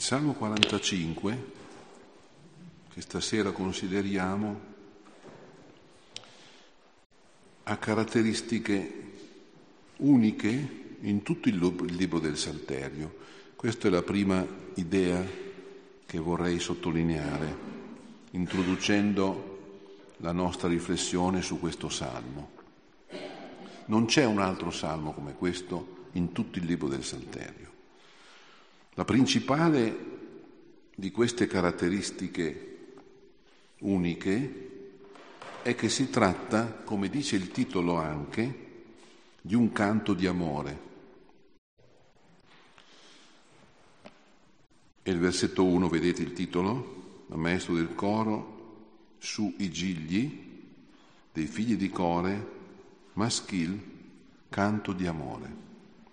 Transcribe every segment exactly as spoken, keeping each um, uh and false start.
Il Salmo quarantacinque, che stasera consideriamo, ha caratteristiche uniche in tutto il libro del Salterio. Questa è la prima idea che vorrei sottolineare, introducendo la nostra riflessione su questo Salmo. Non c'è un altro Salmo come questo in tutto il libro del Salterio. La principale di queste caratteristiche uniche è che si tratta, come dice il titolo anche, di un canto di amore. E il versetto uno, vedete il titolo? Il maestro del coro, su i gigli dei figli di Core, maschil, canto di amore.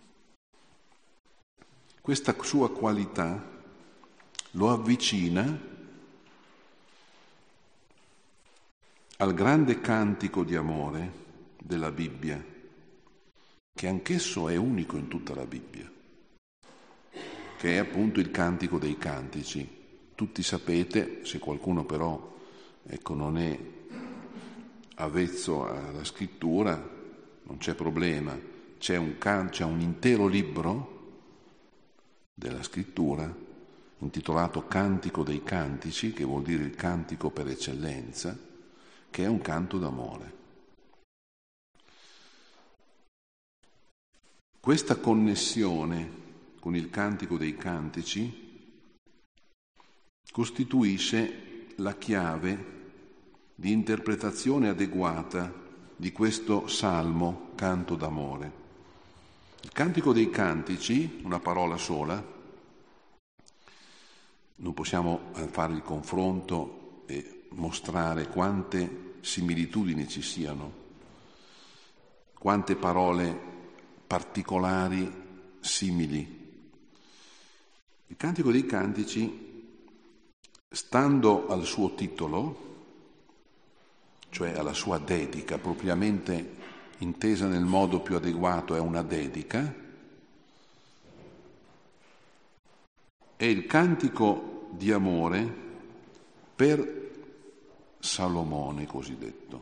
Questa sua qualità lo avvicina al grande cantico di amore della Bibbia, che anch'esso è unico in tutta la Bibbia, che è appunto il Cantico dei Cantici. Tutti sapete, se qualcuno però ecco, non è avvezzo alla scrittura, non c'è problema, c'è un, can- c'è un intero libro della scrittura intitolato Cantico dei Cantici, che vuol dire il cantico per eccellenza, che è un canto d'amore. Questa connessione con il Cantico dei Cantici costituisce la chiave di interpretazione adeguata di questo salmo, canto d'amore. Il Cantico dei Cantici, una parola sola, non possiamo fare il confronto e mostrare quante similitudini ci siano, quante parole particolari simili. Il Cantico dei Cantici, stando al suo titolo, cioè alla sua dedica, propriamente intesa nel modo più adeguato, è una dedica, è il cantico di amore per Salomone cosiddetto,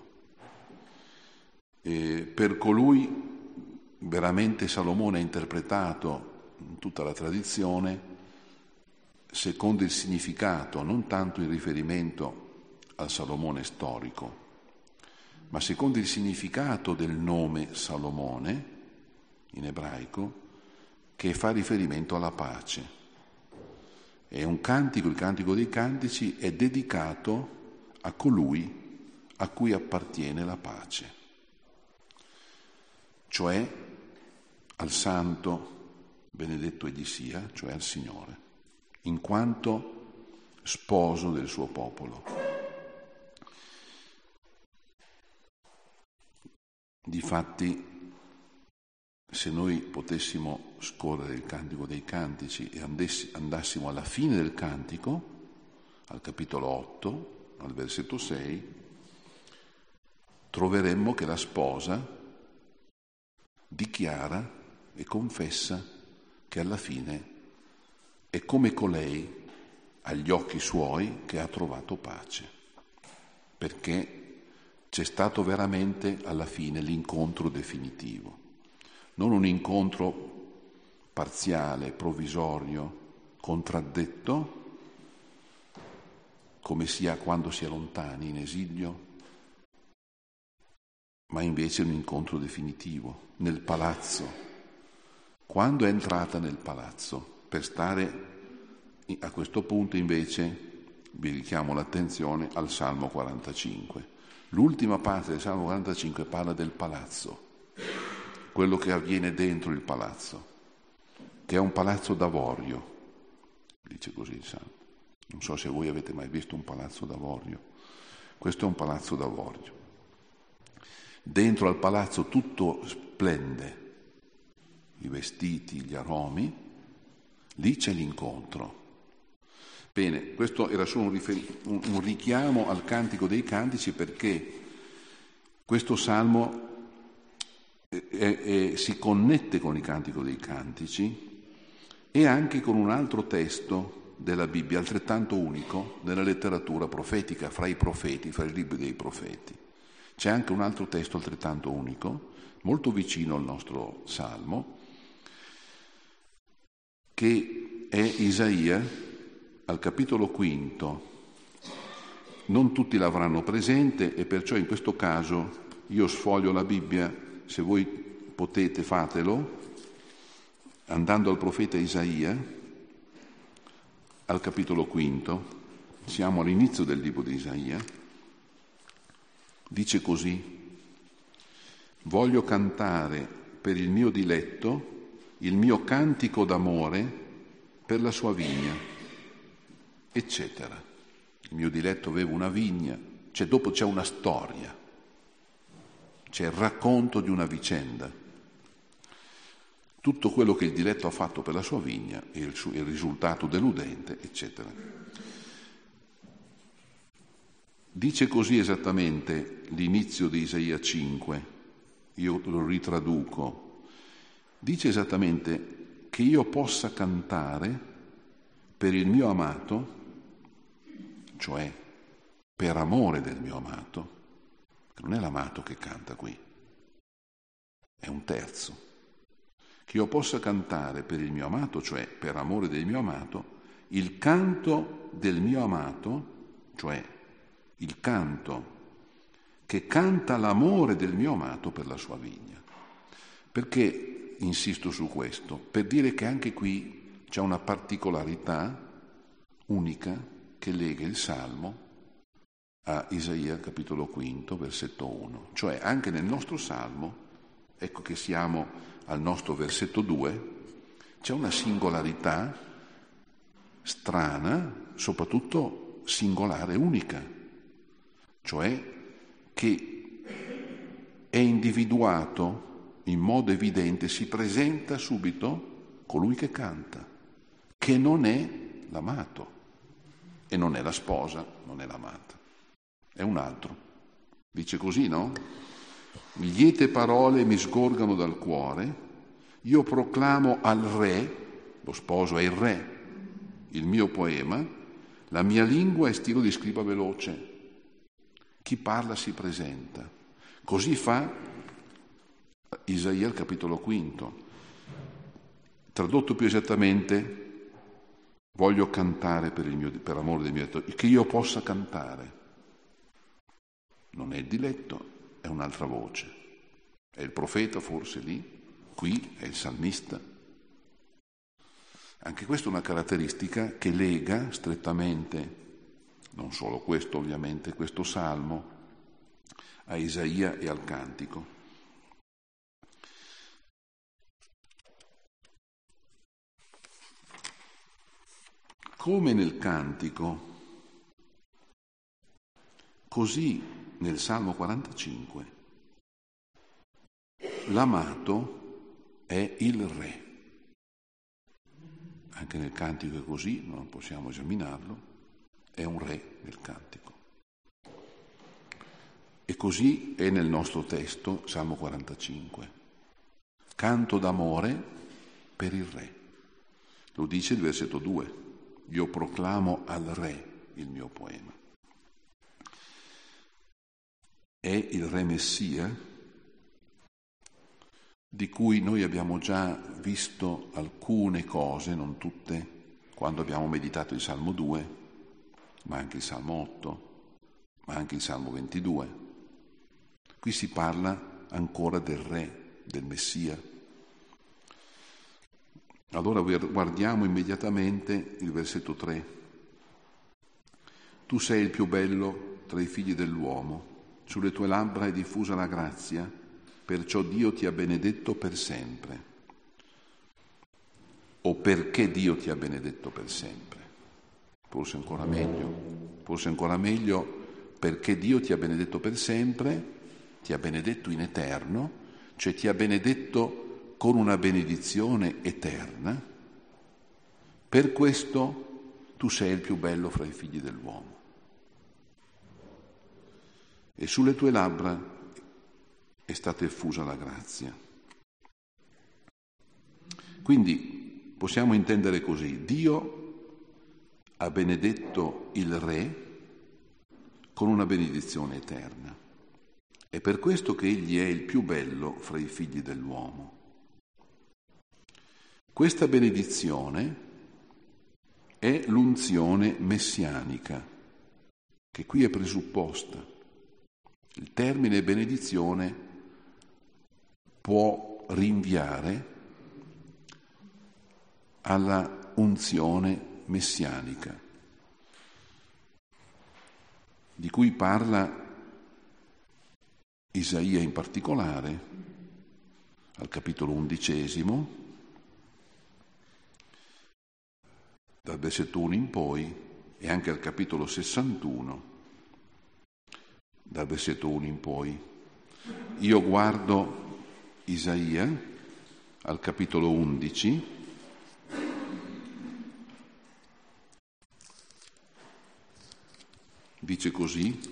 e per colui veramente Salomone ha interpretato in tutta la tradizione secondo il significato, non tanto in riferimento al Salomone storico, ma secondo il significato del nome Salomone in ebraico, che fa riferimento alla pace. È un cantico, il Cantico dei Cantici è dedicato a colui a cui appartiene la pace, cioè al Santo, benedetto egli sia, cioè al Signore, in quanto sposo del suo popolo. Difatti, se noi potessimo scorrere il Cantico dei Cantici e andessi, andassimo alla fine del Cantico, al capitolo otto, al versetto sei, troveremmo che la sposa dichiara e confessa che alla fine è come colei agli occhi suoi che ha trovato pace, perché c'è stato veramente alla fine l'incontro definitivo, non un incontro parziale, provvisorio, contraddetto, come sia quando si è lontani in esilio, ma invece un incontro definitivo nel palazzo, quando è entrata nel palazzo, per stare a questo punto invece vi richiamo l'attenzione al Salmo quarantacinque. L'ultima parte del Salmo quarantacinque parla del palazzo, quello che avviene dentro il palazzo, che è un palazzo d'avorio, dice così il Salmo. Non so se voi avete mai visto un palazzo d'avorio. Questo è un palazzo d'avorio. Dentro al palazzo tutto splende, i vestiti, gli aromi, lì c'è l'incontro. Bene, questo era solo un, rifer- un, un richiamo al Cantico dei Cantici, perché questo salmo è, è, si connette con il Cantico dei Cantici e anche con un altro testo della Bibbia altrettanto unico nella letteratura profetica, fra i profeti, fra i libri dei profeti. C'è anche un altro testo altrettanto unico, molto vicino al nostro Salmo, che è Isaia, al capitolo quinto. Non tutti l'avranno presente e perciò in questo caso io sfoglio la Bibbia, se voi potete fatelo, andando al profeta Isaia, al capitolo quinto, siamo all'inizio del libro di Isaia, dice così: voglio cantare per il mio diletto il mio cantico d'amore per la sua vigna, eccetera. Il mio diletto aveva una vigna, cioè dopo c'è una storia, c'è il racconto di una vicenda. Tutto quello che il diletto ha fatto per la sua vigna e il, suo, il risultato deludente, eccetera. Dice così esattamente l'inizio di Isaia cinque, io lo ritraduco, dice esattamente che io possa cantare per il mio amato, cioè per amore del mio amato, che non è l'amato che canta qui, è un terzo. Che io possa cantare per il mio amato, cioè per amore del mio amato, il canto del mio amato, cioè il canto che canta l'amore del mio amato per la sua vigna. Perché insisto su questo? Per dire che anche qui c'è una particolarità unica che lega il Salmo a Isaia capitolo quinto, versetto uno. Cioè anche nel nostro Salmo, ecco che siamo al nostro versetto due, c'è una singolarità strana, soprattutto singolare, unica, cioè che è individuato in modo evidente, si presenta subito colui che canta, che non è l'amato e non è la sposa, non è l'amata, è un altro. Dice così, no? Liete parole mi sgorgano dal cuore, io proclamo al re, lo sposo è il re, il mio poema, la mia lingua è stilo di scriba veloce, chi parla si presenta. Così fa Isaia al capitolo quinto. Tradotto più esattamente, voglio cantare per, il mio, per amore del mio diletto, che io possa cantare. Non è il diletto, è un'altra voce. È il profeta forse lì, qui è il salmista. Anche questa è una caratteristica che lega strettamente, non solo questo ovviamente, questo salmo, a Isaia e al cantico. Come nel cantico, così nel Salmo quarantacinque, l'amato è il re. Anche nel cantico è così, non possiamo esaminarlo, è un re nel cantico. E così è nel nostro testo, Salmo quarantacinque. Canto d'amore per il re. Lo dice il versetto due. Io proclamo al re il mio poema. È il re Messia, di cui noi abbiamo già visto alcune cose, non tutte, quando abbiamo meditato il Salmo due, ma anche il Salmo otto, ma anche il Salmo ventidue. Qui si parla ancora del re, del Messia. Allora guardiamo immediatamente il versetto tre. Tu sei il più bello tra i figli dell'uomo, sulle tue labbra è diffusa la grazia, perciò Dio ti ha benedetto per sempre. O perché Dio ti ha benedetto per sempre. Forse ancora meglio, forse ancora meglio perché Dio ti ha benedetto per sempre, ti ha benedetto in eterno, cioè ti ha benedetto con una benedizione eterna. Per questo tu sei il più bello fra i figli dell'uomo. E sulle tue labbra è stata effusa la grazia. Quindi possiamo intendere così: Dio ha benedetto il Re con una benedizione eterna. È per questo che egli è il più bello fra i figli dell'uomo. Questa benedizione è l'unzione messianica, che qui è presupposta. Il termine benedizione può rinviare alla unzione messianica, di cui parla Isaia in particolare, al capitolo undicesimo, dal versetto uno in poi, e anche al capitolo sessantuno, dal versetto uno in poi. Io guardo Isaia al capitolo undici, dice così: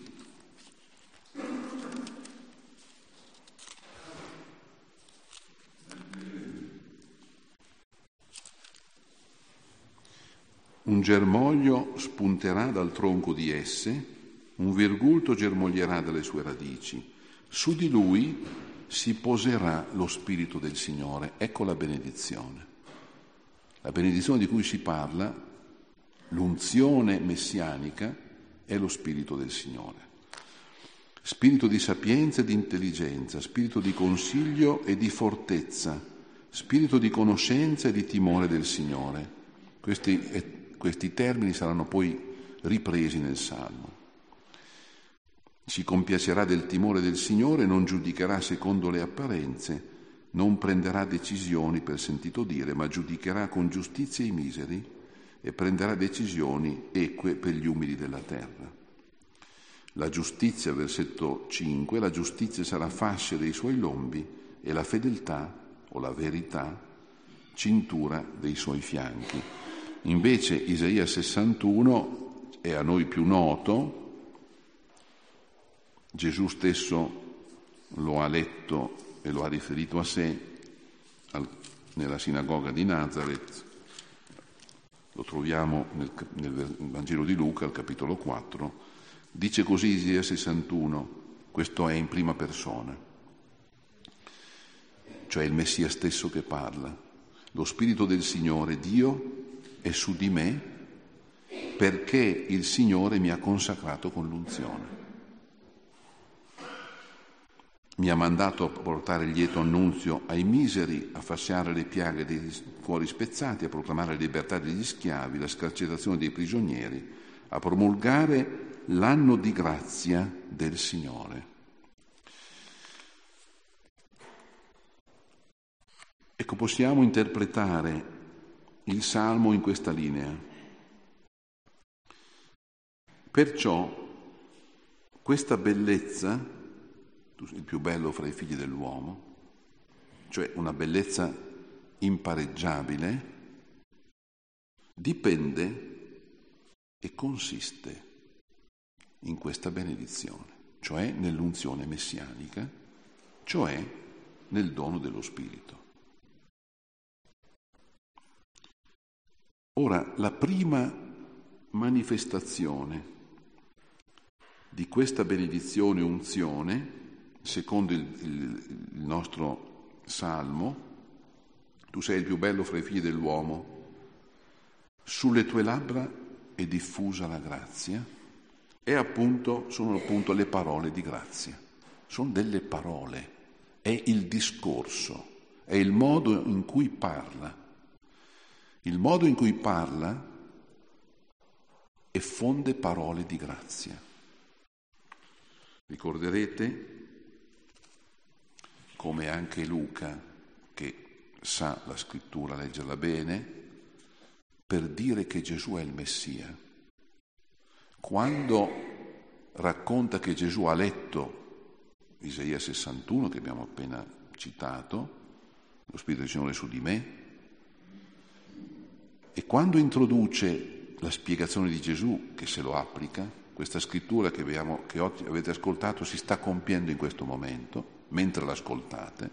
un germoglio spunterà dal tronco di esse, un virgulto germoglierà dalle sue radici. Su di lui si poserà lo Spirito del Signore. Ecco la benedizione. La benedizione di cui si parla, l'unzione messianica, è lo Spirito del Signore. Spirito di sapienza e di intelligenza, spirito di consiglio e di fortezza, spirito di conoscenza e di timore del Signore. Questi Questi termini saranno poi ripresi nel Salmo. Si compiacerà del timore del Signore, non giudicherà secondo le apparenze, non prenderà decisioni per sentito dire, ma giudicherà con giustizia i miseri e prenderà decisioni eque per gli umili della terra. La giustizia, versetto cinque, la giustizia sarà fascia dei suoi lombi e la fedeltà o la verità cintura dei suoi fianchi. Invece Isaia sessantuno è a noi più noto, Gesù stesso lo ha letto e lo ha riferito a sé al, nella sinagoga di Nazareth, lo troviamo nel, nel Vangelo di Luca al capitolo quattro, dice così Isaia sessantuno, questo è in prima persona, cioè il Messia stesso che parla: lo Spirito del Signore Dio è su di me perché il Signore mi ha consacrato con l'unzione. Mi ha mandato a portare il lieto annunzio ai miseri, a fasciare le piaghe dei cuori spezzati, a proclamare la libertà degli schiavi, la scarcerazione dei prigionieri, a promulgare l'anno di grazia del Signore. Ecco, possiamo interpretare il Salmo in questa linea. Perciò questa bellezza, il più bello fra i figli dell'uomo, cioè una bellezza impareggiabile, dipende e consiste in questa benedizione, cioè nell'unzione messianica, cioè nel dono dello Spirito. Ora, la prima manifestazione di questa benedizione unzione, secondo il, il, il nostro Salmo, tu sei il più bello fra i figli dell'uomo, sulle tue labbra è diffusa la grazia, e appunto sono appunto le parole di grazia, sono delle parole, è il discorso, è il modo in cui parla. Il modo in cui parla effonde parole di grazia. Ricorderete, come anche Luca, che sa la scrittura, leggerla bene, per dire che Gesù è il Messia. Quando racconta che Gesù ha letto Isaia sessantuno, che abbiamo appena citato, lo Spirito del Signore è su di me, e quando introduce la spiegazione di Gesù, che se lo applica, questa scrittura che, abbiamo, che oggi avete ascoltato si sta compiendo in questo momento, mentre l'ascoltate,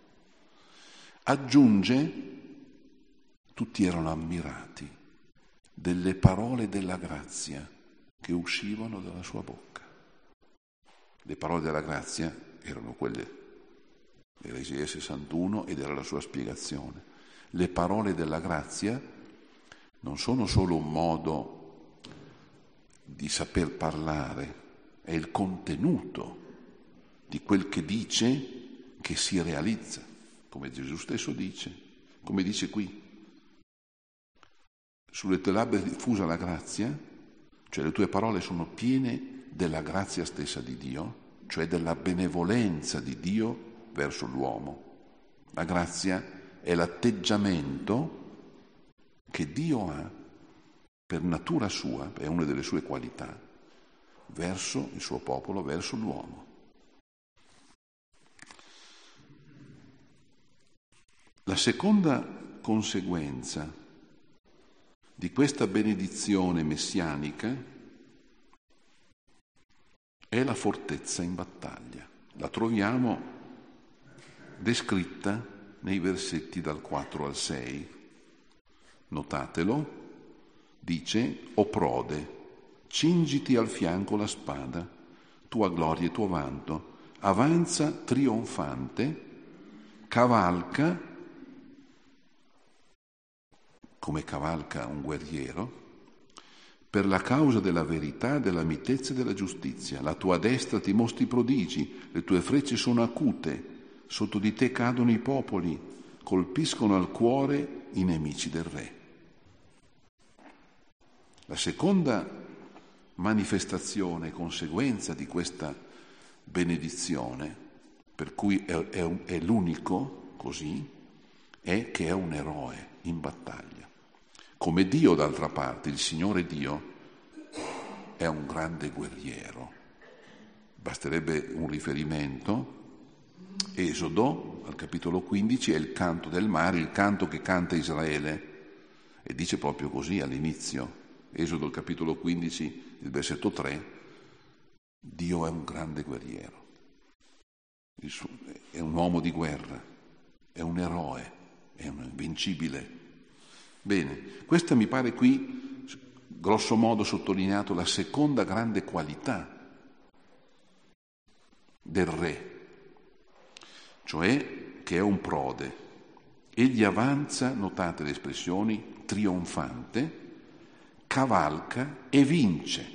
aggiunge, tutti erano ammirati delle parole della grazia che uscivano dalla sua bocca. Le parole della grazia erano quelle dell'Esaia sessantuno ed era la sua spiegazione. Le parole della grazia non sono solo un modo di saper parlare, è il contenuto di quel che dice che si realizza, come Gesù stesso dice, come dice qui. Sulle tue labbra è diffusa la grazia, cioè le tue parole sono piene della grazia stessa di Dio, cioè della benevolenza di Dio verso l'uomo. La grazia è l'atteggiamento che Dio ha per natura sua, è una delle sue qualità, verso il suo popolo, verso l'uomo. La seconda conseguenza di questa benedizione messianica è la fortezza in battaglia. La troviamo descritta nei versetti dal quattro al sei. Notatelo, dice: o prode, cingiti al fianco la spada, tua gloria e tuo vanto, avanza trionfante, cavalca, come cavalca un guerriero, per la causa della verità, della mitezza e della giustizia. La tua destra ti mostri prodigi, le tue frecce sono acute, sotto di te cadono i popoli, colpiscono al cuore i nemici del re. La seconda manifestazione, conseguenza di questa benedizione, per cui è, è, un, è l'unico così, è che è un eroe in battaglia. Come Dio, d'altra parte, il Signore Dio è un grande guerriero. Basterebbe un riferimento. Esodo, al capitolo quindici, è il canto del mare, il canto che canta Israele, e dice proprio così all'inizio. Esodo, il capitolo quindici, il versetto tre, Dio è un grande guerriero, è un uomo di guerra, è un eroe, è un invincibile. Bene, questa mi pare qui, grosso modo sottolineato, la seconda grande qualità del re, cioè che è un prode. Egli avanza, notate le espressioni, trionfante, cavalca e vince.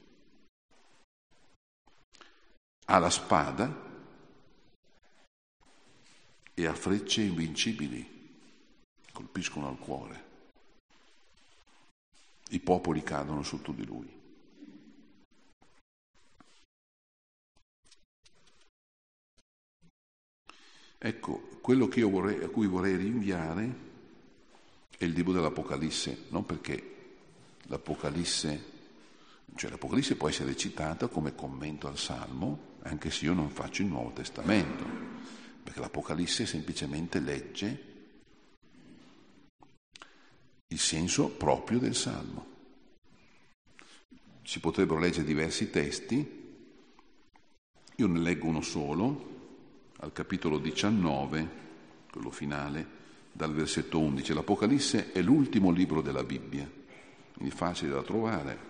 Ha la spada e ha frecce invincibili, colpiscono al cuore. I popoli cadono sotto di lui. Ecco, quello che io vorrei, a cui vorrei rinviare è il libro dell'Apocalisse, non perché l'Apocalisse, cioè l'Apocalisse può essere citata come commento al Salmo, anche se io non faccio il Nuovo Testamento, perché l'Apocalisse semplicemente legge il senso proprio del Salmo. Si potrebbero leggere diversi testi, io ne leggo uno solo, al capitolo diciannove, quello finale, dal versetto undici. L'Apocalisse è l'ultimo libro della Bibbia, quindi facile da trovare.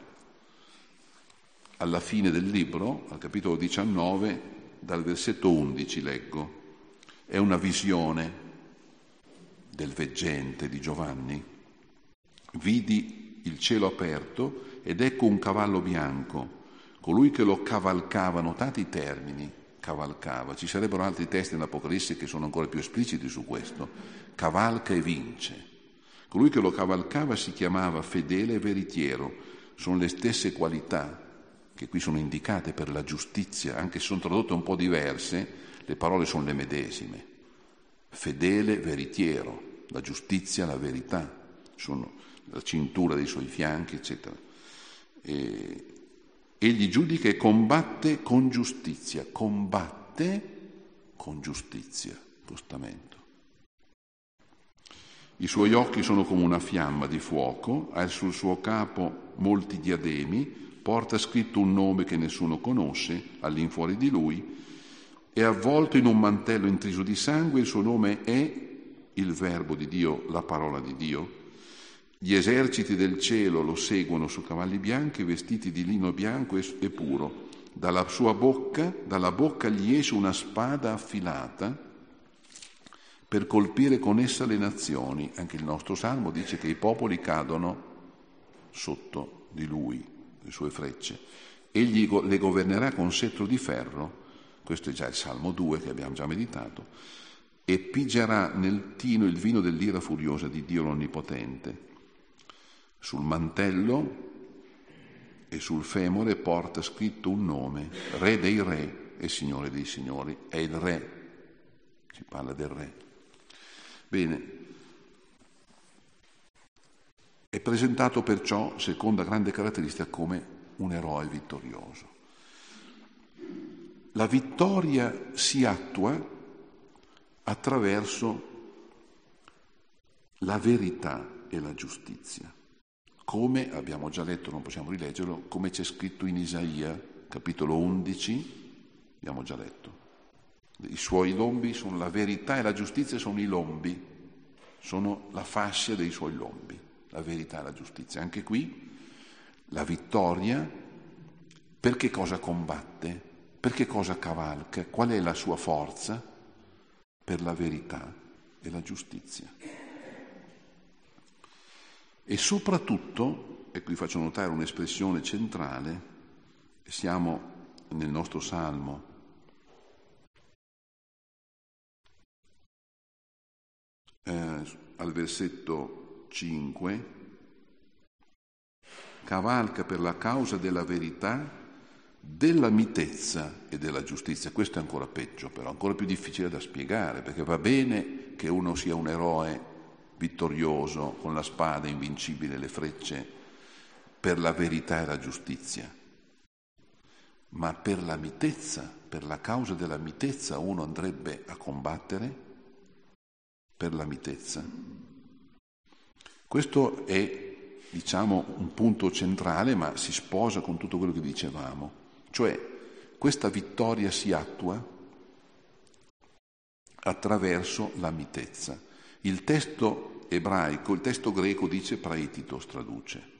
Alla fine del libro, al capitolo diciannove, dal versetto undici leggo. È una visione del veggente di Giovanni. Vidi il cielo aperto ed ecco un cavallo bianco, colui che lo cavalcava, notate i termini, cavalcava, ci sarebbero altri testi nell'Apocalisse che sono ancora più espliciti su questo, cavalca e vince. Colui che lo cavalcava si chiamava fedele e veritiero, sono le stesse qualità che qui sono indicate per la giustizia, anche se sono tradotte un po' diverse, le parole sono le medesime. Fedele, veritiero, la giustizia, la verità, sono la cintura dei suoi fianchi, eccetera. E egli giudica e combatte con giustizia, combatte con giustizia, spostamento. I suoi occhi sono come una fiamma di fuoco, ha sul suo capo molti diademi, porta scritto un nome che nessuno conosce all'infuori di lui, è avvolto in un mantello intriso di sangue, il suo nome è il Verbo di Dio, la parola di Dio. Gli eserciti del cielo lo seguono su cavalli bianchi, vestiti di lino bianco e puro. Dalla sua bocca, dalla bocca gli esce una spada affilata per colpire con essa le nazioni. Anche il nostro Salmo dice che i popoli cadono sotto di lui, le sue frecce. Egli le governerà con cetro di ferro, questo è già il Salmo due che abbiamo già meditato, e pigerà nel tino il vino dell'ira furiosa di Dio l'Onnipotente. Sul mantello e sul femore porta scritto un nome, Re dei Re e Signore dei Signori. È il Re, si parla del Re. Bene, è presentato perciò, seconda grande caratteristica, come un eroe vittorioso. La vittoria si attua attraverso la verità e la giustizia. Come abbiamo già letto, non possiamo rileggerlo, come c'è scritto in Isaia, capitolo undici, abbiamo già letto. I suoi lombi sono la verità e la giustizia, sono i lombi, sono la fascia dei suoi lombi, la verità e la giustizia. Anche qui la vittoria, per che cosa combatte? Per che cosa cavalca? Qual è la sua forza? Per la verità e la giustizia. E soprattutto, e qui faccio notare un'espressione centrale, siamo nel nostro Salmo, eh, al versetto cinque, cavalca per la causa della verità, della mitezza e della giustizia. Questo è ancora peggio, però, ancora più difficile da spiegare, perché va bene che uno sia un eroe vittorioso, con la spada invincibile, le frecce, per la verità e la giustizia. Ma per la mitezza, per la causa della mitezza, uno andrebbe a combattere per la mitezza. Questo è, diciamo, un punto centrale, ma si sposa con tutto quello che dicevamo. Cioè, questa vittoria si attua attraverso la mitezza. Il testo ebraico, il testo greco dice praetitos, traduce,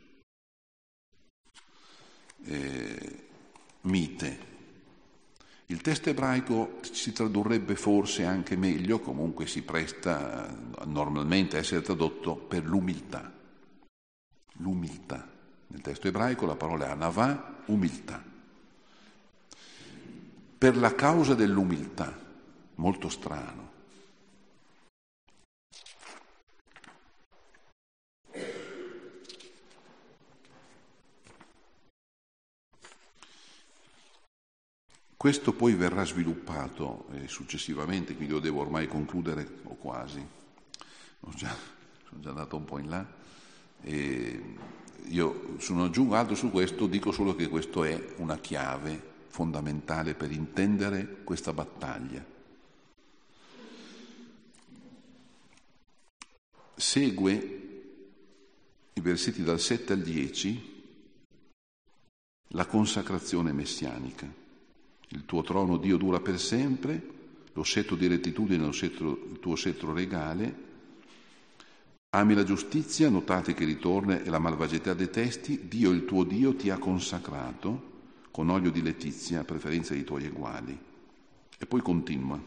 eh, mite. Il testo ebraico si tradurrebbe forse anche meglio, comunque si presta normalmente a essere tradotto per l'umiltà. L'umiltà. Nel testo ebraico la parola è anavà, umiltà. Per la causa dell'umiltà, molto strano. Questo poi verrà sviluppato eh, successivamente, quindi lo devo ormai concludere, o quasi, ho già, sono già andato un po' in là. E io non aggiungo altro su questo, dico solo che questo è una chiave fondamentale per intendere questa battaglia. Segue i versetti dal sette al dieci la consacrazione messianica. Il tuo trono, Dio, dura per sempre, lo scettro di rettitudine, lo scettro, il tuo scettro regale. Ami la giustizia, notate che ritorna, e la malvagità detesti. Dio, il tuo Dio, ti ha consacrato con olio di letizia a preferenza dei tuoi eguali. E poi continua.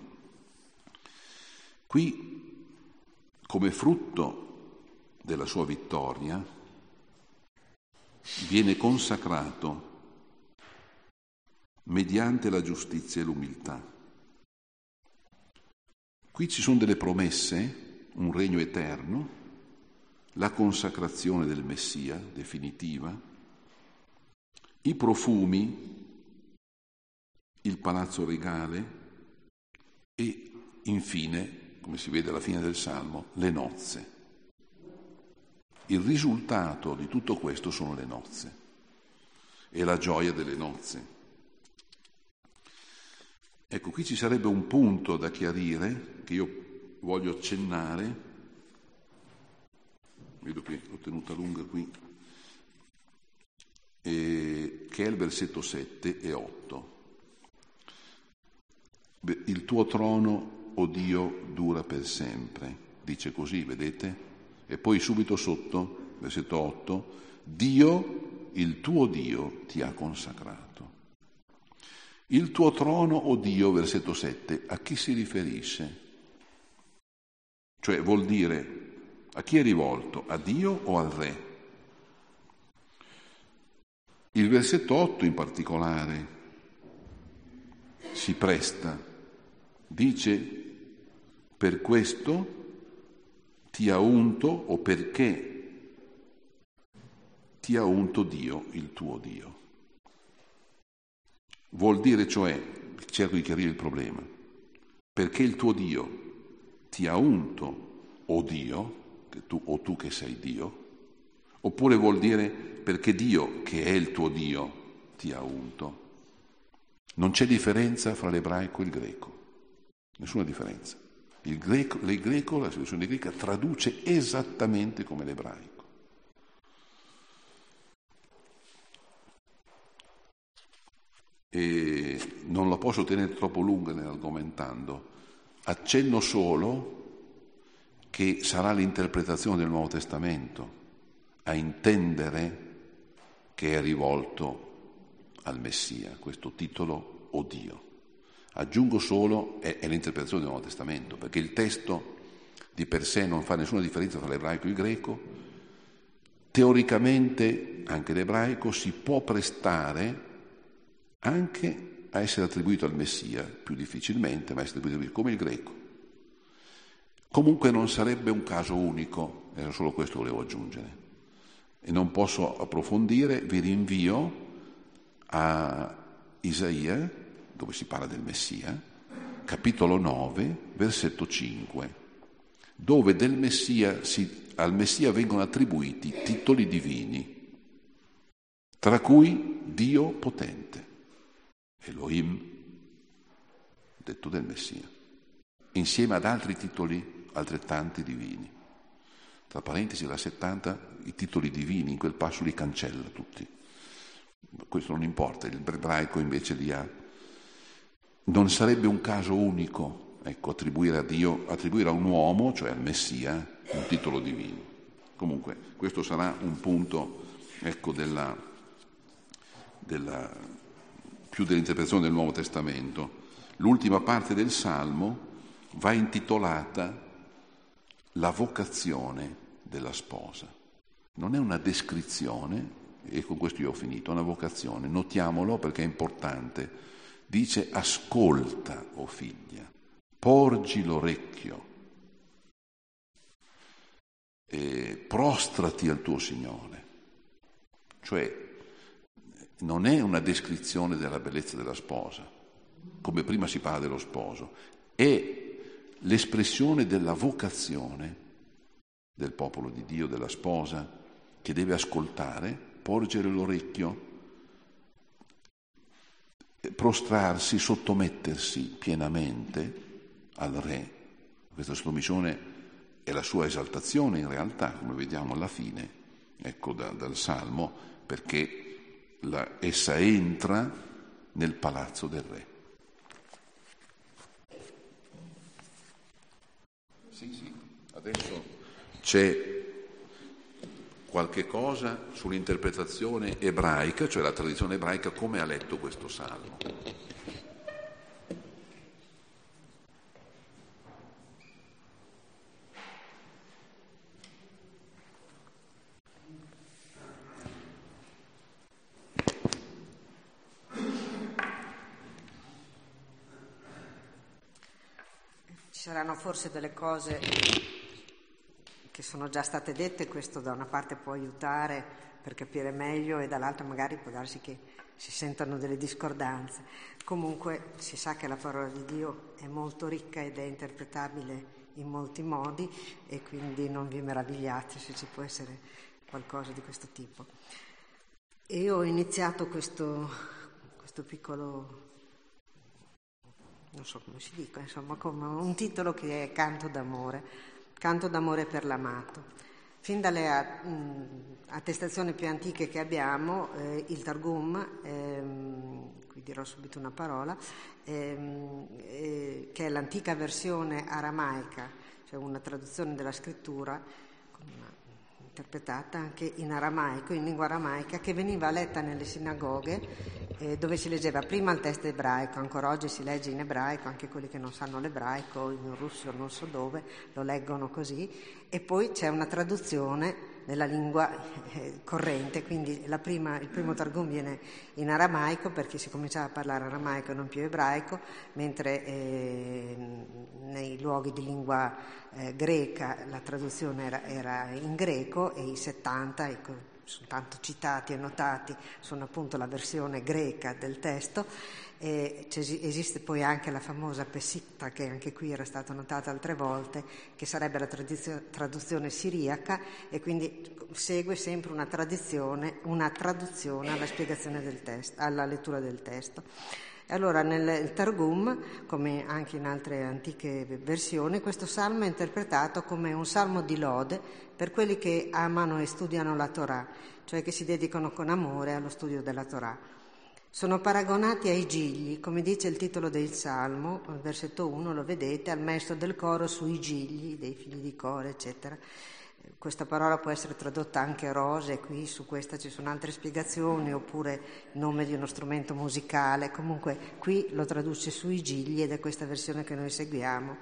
Qui, come frutto della sua vittoria, viene consacrato mediante la giustizia e l'umiltà. Qui ci sono delle promesse, un regno eterno, la consacrazione del Messia definitiva, i profumi, il palazzo regale e infine, come si vede alla fine del Salmo, le nozze. Il risultato di tutto questo sono le nozze e la gioia delle nozze. Ecco, qui ci sarebbe un punto da chiarire che io voglio accennare, vedo che l'ho tenuta lunga qui, eh, che è il versetto sette e otto. Il tuo trono, o Dio, dura per sempre, dice così, vedete? E poi subito sotto, versetto otto, Dio, il tuo Dio, ti ha consacrato. Il tuo trono, o Dio, versetto sette, a chi si riferisce? Cioè vuol dire, a chi è rivolto? A Dio o al Re? Il versetto otto in particolare si presta, dice, per questo ti ha unto, o perché ti ha unto Dio, il tuo Dio. Vuol dire, cioè, cerco di chiarire il problema, perché il tuo Dio ti ha unto, o Dio, che tu, o tu che sei Dio, oppure vuol dire perché Dio, che è il tuo Dio, ti ha unto. Non c'è differenza fra l'ebraico e il greco, nessuna differenza. Il greco, il greco, la versione greca traduce esattamente come l'ebraico. E non la posso tenere troppo lunga nell'argomentando, accenno solo che sarà l'interpretazione del Nuovo Testamento a intendere che è rivolto al Messia, questo titolo o Dio. Aggiungo solo, è, è l'interpretazione del Nuovo Testamento, perché il testo di per sé non fa nessuna differenza tra l'ebraico e il greco. Teoricamente anche l'ebraico si può prestare anche a essere attribuito al Messia, più difficilmente, ma essere attribuito come il greco. Comunque non sarebbe un caso unico, era solo questo che volevo aggiungere. E non posso approfondire, vi rinvio a Isaia, dove si parla del Messia, capitolo nove, versetto cinque, dove del Messia si, al Messia vengono attribuiti titoli divini, tra cui Dio potente, Elohim, detto del Messia, insieme ad altri titoli altrettanti divini. Tra parentesi, la settanta, i titoli divini, in quel passo li cancella tutti. Questo non importa, il ebraico invece li ha. Non sarebbe un caso unico, ecco, attribuire a Dio, attribuire a un uomo, cioè al Messia, un titolo divino. Comunque, questo sarà un punto, ecco, della, della, più dell'interpretazione del Nuovo Testamento. L'ultima parte del Salmo va intitolata La vocazione della sposa. Non è una descrizione, e con questo io ho finito, è una vocazione. Notiamolo perché è importante. Dice: ascolta, o figlia, porgi l'orecchio, e prostrati al tuo Signore. Cioè, non è una descrizione della bellezza della sposa, come prima si parla dello sposo, è l'espressione della vocazione del popolo di Dio, della sposa, che deve ascoltare, porgere l'orecchio, prostrarsi, sottomettersi pienamente al Re. Questa sottomissione è la sua esaltazione in realtà, come vediamo alla fine, ecco, da, dal Salmo, perché la, essa entra nel palazzo del Re. Sì, sì, adesso c'è qualche cosa sull'interpretazione ebraica, cioè la tradizione ebraica, come ha letto questo Salmo. Ci saranno forse delle cose che sono già state dette, questo da una parte può aiutare per capire meglio e dall'altra magari può darsi che si sentano delle discordanze. Comunque si sa che la parola di Dio è molto ricca ed è interpretabile in molti modi e quindi non vi meravigliate se ci può essere qualcosa di questo tipo. E io ho iniziato questo, questo piccolo, non so come si dica, insomma, come un titolo che è Canto d'amore, Canto d'amore per l'amato. Fin dalle mh, attestazioni più antiche che abbiamo, eh, il Targum, ehm, qui dirò subito una parola, ehm, eh, che è l'antica versione aramaica, cioè una traduzione della scrittura, con una interpretata anche in aramaico, in lingua aramaica, che veniva letta nelle sinagoghe, eh, dove si leggeva prima il testo ebraico. Ancora oggi si legge in ebraico, anche quelli che non sanno l'ebraico, in russo non so dove, lo leggono così, e poi c'è una traduzione nella lingua eh, corrente, quindi la prima, il primo Targum viene in aramaico perché si cominciava a parlare aramaico e non più ebraico, mentre eh, nei luoghi di lingua eh, greca la traduzione era, era in greco, e i settanta, ecco, sono tanto citati e notati, sono appunto la versione greca del testo. E esiste poi anche la famosa Peshitta, che anche qui era stata notata altre volte, che sarebbe la tradizio- traduzione siriaca, e quindi segue sempre una tradizione, una traduzione alla spiegazione del testo, alla lettura del testo. E allora nel Targum, come anche in altre antiche versioni, questo salmo è interpretato come un salmo di lode per quelli che amano e studiano la Torah, cioè che si dedicano con amore allo studio della Torah. Sono paragonati ai gigli, come dice il titolo del Salmo, al versetto uno, lo vedete, al maestro del coro sui gigli, dei figli di Core, eccetera. Questa parola può essere tradotta anche rose, qui su questa ci sono altre spiegazioni, oppure il nome di uno strumento musicale, comunque qui lo traduce sui gigli ed è questa versione che noi seguiamo.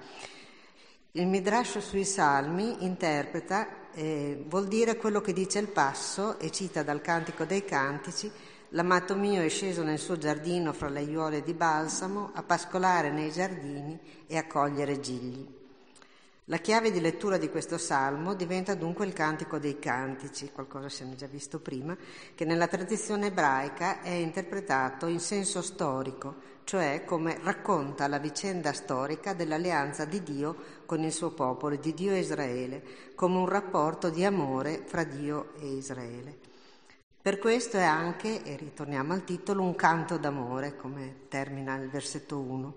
Il Midrash sui Salmi interpreta, eh, vuol dire quello che dice il passo, e cita dal Cantico dei Cantici: l'amato mio è sceso nel suo giardino fra le aiuole di balsamo a pascolare nei giardini e a cogliere gigli. La chiave di lettura di questo salmo diventa dunque il Cantico dei Cantici, qualcosa si è già visto prima, che nella tradizione ebraica è interpretato in senso storico, cioè come racconta la vicenda storica dell'alleanza di Dio con il suo popolo, di Dio e Israele, come un rapporto di amore fra Dio e Israele. Per questo è anche, e ritorniamo al titolo, un canto d'amore, come termina il versetto uno.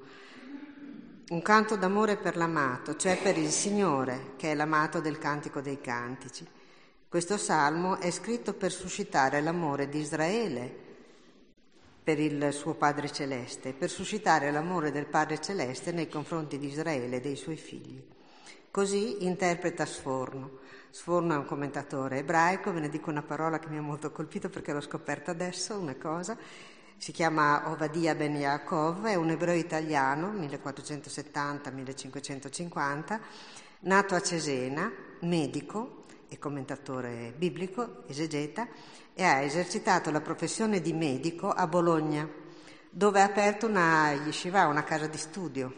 Un canto d'amore per l'amato, cioè per il Signore, che è l'amato del Cantico dei Cantici. Questo salmo è scritto per suscitare l'amore di Israele per il suo Padre Celeste, per suscitare l'amore del Padre Celeste nei confronti di Israele e dei suoi figli. Così interpreta Sforno. Sforno è un commentatore ebraico, ve ne dico una parola che mi ha molto colpito perché l'ho scoperta adesso, una cosa. Si chiama Ovadia ben Yaakov, è un ebreo italiano, millequattrocentosettanta millecinquecentocinquanta, nato a Cesena, medico e commentatore biblico, esegeta, e ha esercitato la professione di medico a Bologna, dove ha aperto una yeshiva, una casa di studio.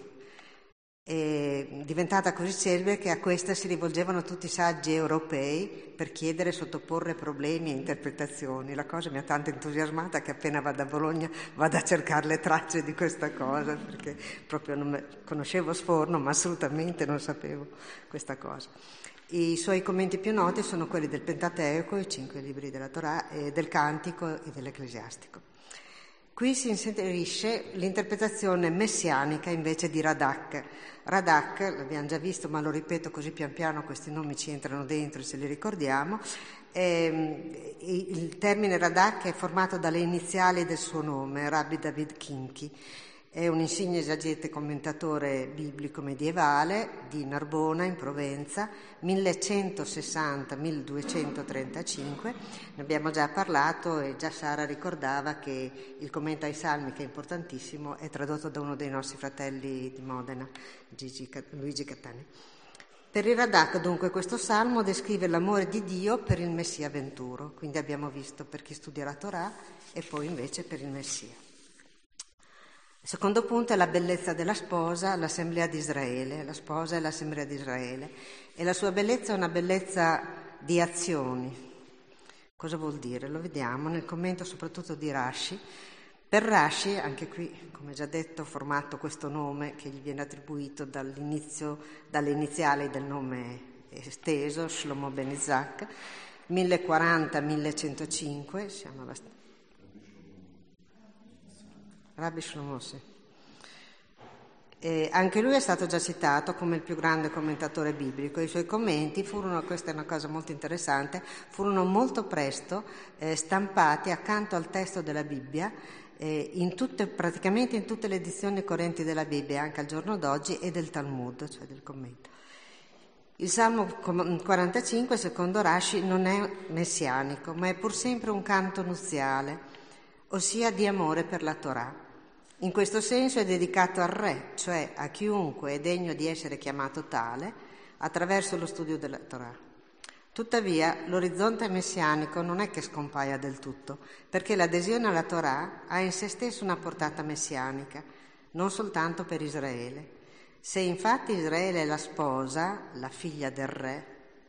È diventata così celebre che a questa si rivolgevano tutti i saggi europei per chiedere e sottoporre problemi e interpretazioni. La cosa mi ha tanto entusiasmata che appena vado a Bologna vado a cercare le tracce di questa cosa, perché proprio non me... conoscevo Sforno ma assolutamente non sapevo questa cosa. I suoi commenti più noti sono quelli del Pentateuco, i cinque libri della Torah, e del Cantico e dell'Ecclesiastico. Qui si inserisce l'interpretazione messianica invece di Radak. Radak, l'abbiamo già visto ma lo ripeto così pian piano questi nomi ci entrano dentro e se li ricordiamo. Eh, il termine Radak è formato dalle iniziali del suo nome, Rabbi David Kimchi. È un insigne esegete commentatore biblico medievale di Narbona in Provenza, millecentosessanta milleduecentotrentacinque. Ne abbiamo già parlato e già Sara ricordava che il commento ai Salmi, che è importantissimo, è tradotto da uno dei nostri fratelli di Modena, Gigi, Luigi Catani. Per il Radak, dunque, questo salmo descrive l'amore di Dio per il Messia venturo, quindi abbiamo visto per chi studia la Torah e poi invece per il Messia. Il secondo punto è la bellezza della sposa, l'assemblea di Israele. La sposa è l'assemblea di Israele e la sua bellezza è una bellezza di azioni. Cosa vuol dire? Lo vediamo nel commento soprattutto di Rashi. Per Rashi, anche qui, come già detto, ho formato questo nome che gli viene attribuito dall'inizio, dalle iniziali del nome esteso, Shlomo ben Isaac, millequaranta millecentocinque, siamo abbastanza. Rabbi Shlomo, sì. E anche lui è stato già citato come il più grande commentatore biblico. I suoi commenti furono, questa è una cosa molto interessante, furono molto presto eh, stampati accanto al testo della Bibbia, eh, in tutte, praticamente in tutte le edizioni correnti della Bibbia, anche al giorno d'oggi, e del Talmud, cioè del commento. Il Salmo quarantacinque, secondo Rashi, non è messianico, ma è pur sempre un canto nuziale, ossia di amore per la Torah. In questo senso è dedicato al re, cioè a chiunque è degno di essere chiamato tale, attraverso lo studio della Torah. Tuttavia, l'orizzonte messianico non è che scompaia del tutto, perché l'adesione alla Torah ha in se stesso una portata messianica, non soltanto per Israele. Se infatti Israele è la sposa, la figlia del re,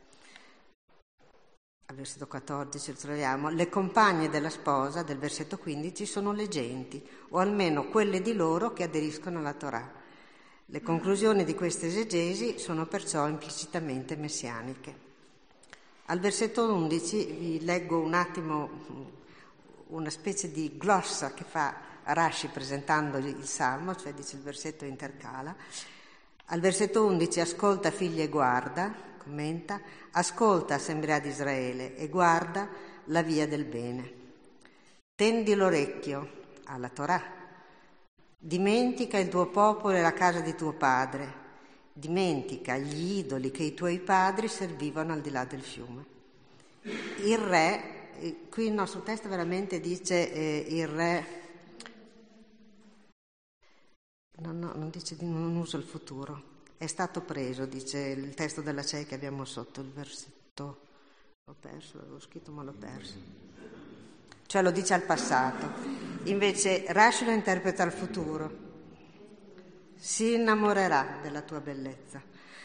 al versetto quattordici lo troviamo, le compagne della sposa, del versetto quindici, sono le genti, o almeno quelle di loro che aderiscono alla Torah. Le conclusioni di queste esegesi sono perciò implicitamente messianiche. Al versetto undici vi leggo un attimo una specie di glossa che fa Rashi presentando il Salmo, cioè dice il versetto intercala. Al versetto undici, ascolta figlia e guarda, commenta, ascolta assemblea di Israele e guarda la via del bene. Tendi l'orecchio alla Torah, dimentica il tuo popolo e la casa di tuo padre, dimentica gli idoli che i tuoi padri servivano al di là del fiume. Il re, qui il nostro testo veramente dice eh, il re, no, no, non dice di non uso il futuro, è stato preso, dice il testo della C E I che abbiamo sotto, il versetto, l'ho perso, l'avevo scritto ma l'ho perso, cioè lo dice al passato. Invece Rashi lo interpreta al futuro, si innamorerà della tua bellezza.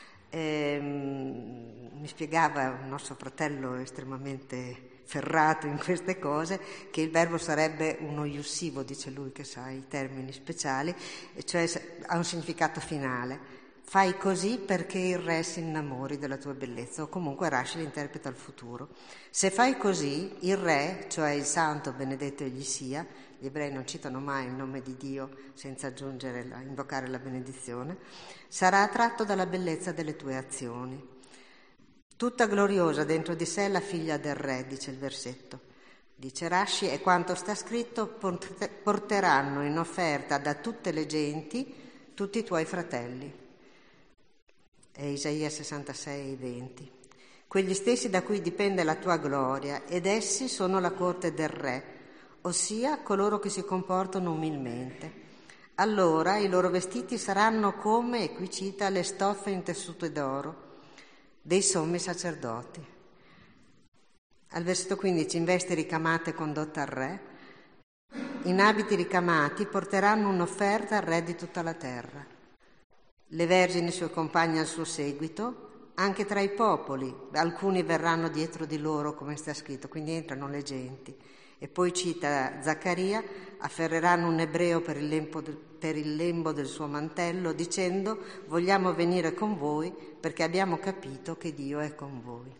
Ehm, mi spiegava un nostro fratello estremamente ferrato in queste cose che il verbo sarebbe uno iussivo, dice lui che sa i termini speciali, cioè ha un significato finale. Fai così perché il re si innamori della tua bellezza, o comunque Rashi l'interpreta al futuro. Se fai così, il re, cioè il santo benedetto egli sia, gli ebrei non citano mai il nome di Dio senza aggiungere, la, invocare la benedizione, sarà attratto dalla bellezza delle tue azioni. Tutta gloriosa dentro di sé la figlia del re, dice il versetto. Dice Rashi, e quanto sta scritto, porteranno in offerta da tutte le genti tutti i tuoi fratelli. È Isaia sessantasei, venti. Quegli stessi da cui dipende la tua gloria, ed essi sono la corte del re, ossia coloro che si comportano umilmente. Allora i loro vestiti saranno come, e qui cita, le stoffe in tessuto d'oro dei sommi sacerdoti. Al versetto quindici, in vesti ricamate condotta al re, in abiti ricamati porteranno un'offerta al re di tutta la terra. Le vergini sue compagne al suo seguito, anche tra i popoli, alcuni verranno dietro di loro, come sta scritto, quindi entrano le genti. E poi cita Zaccaria, afferreranno un ebreo per il, lembo del, per il lembo del suo mantello, dicendo, vogliamo venire con voi perché abbiamo capito che Dio è con voi.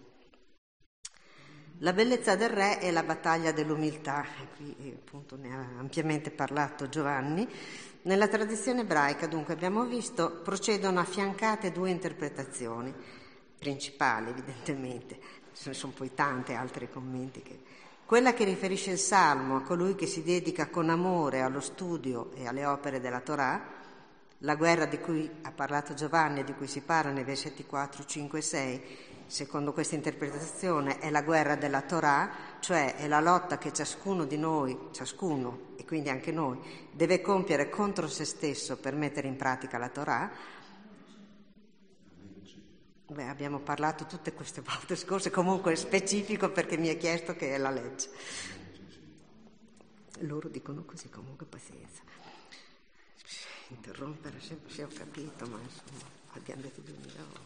La bellezza del re è la battaglia dell'umiltà, qui appunto ne ha ampiamente parlato Giovanni. Nella tradizione ebraica, dunque, abbiamo visto, procedono affiancate due interpretazioni, principali evidentemente, ce ne sono poi tante altre commenti che... Quella che riferisce il Salmo a colui che si dedica con amore allo studio e alle opere della Torah, la guerra di cui ha parlato Giovanni e di cui si parla nei versetti quattro, cinque e sei, secondo questa interpretazione è la guerra della Torah, cioè è la lotta che ciascuno di noi, ciascuno e quindi anche noi, deve compiere contro se stesso per mettere in pratica la Torah. Beh, abbiamo parlato tutte queste volte scorse, comunque è specifico perché mi è chiesto che è la legge. Loro dicono così, comunque pazienza. Interrompere sempre, sì ho capito, ma insomma abbiamo detto duemila volte.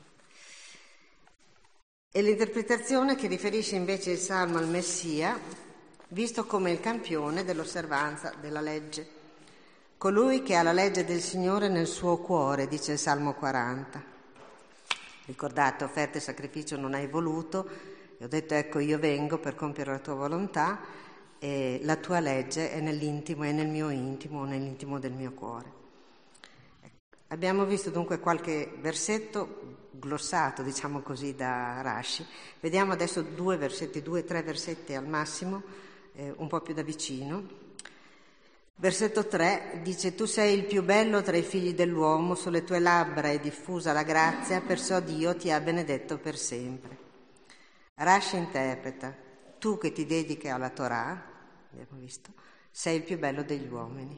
E l'interpretazione che riferisce invece il Salmo al Messia, visto come il campione dell'osservanza della legge. Colui che ha la legge del Signore nel suo cuore, dice il Salmo quaranta. Ricordate, offerta e sacrificio non hai voluto, e ho detto ecco io vengo per compiere la tua volontà, e la tua legge è nell'intimo, è nel mio intimo, nell'intimo del mio cuore. Abbiamo visto dunque qualche versetto glossato, diciamo così, da Rashi. Vediamo adesso due versetti, due, tre versetti al massimo, eh, un po' più da vicino. Versetto tre dice: tu sei il più bello tra i figli dell'uomo, sulle tue labbra è diffusa la grazia, perciò Dio ti ha benedetto per sempre. Rashi interpreta: tu che ti dedichi alla Torah, abbiamo visto, sei il più bello degli uomini,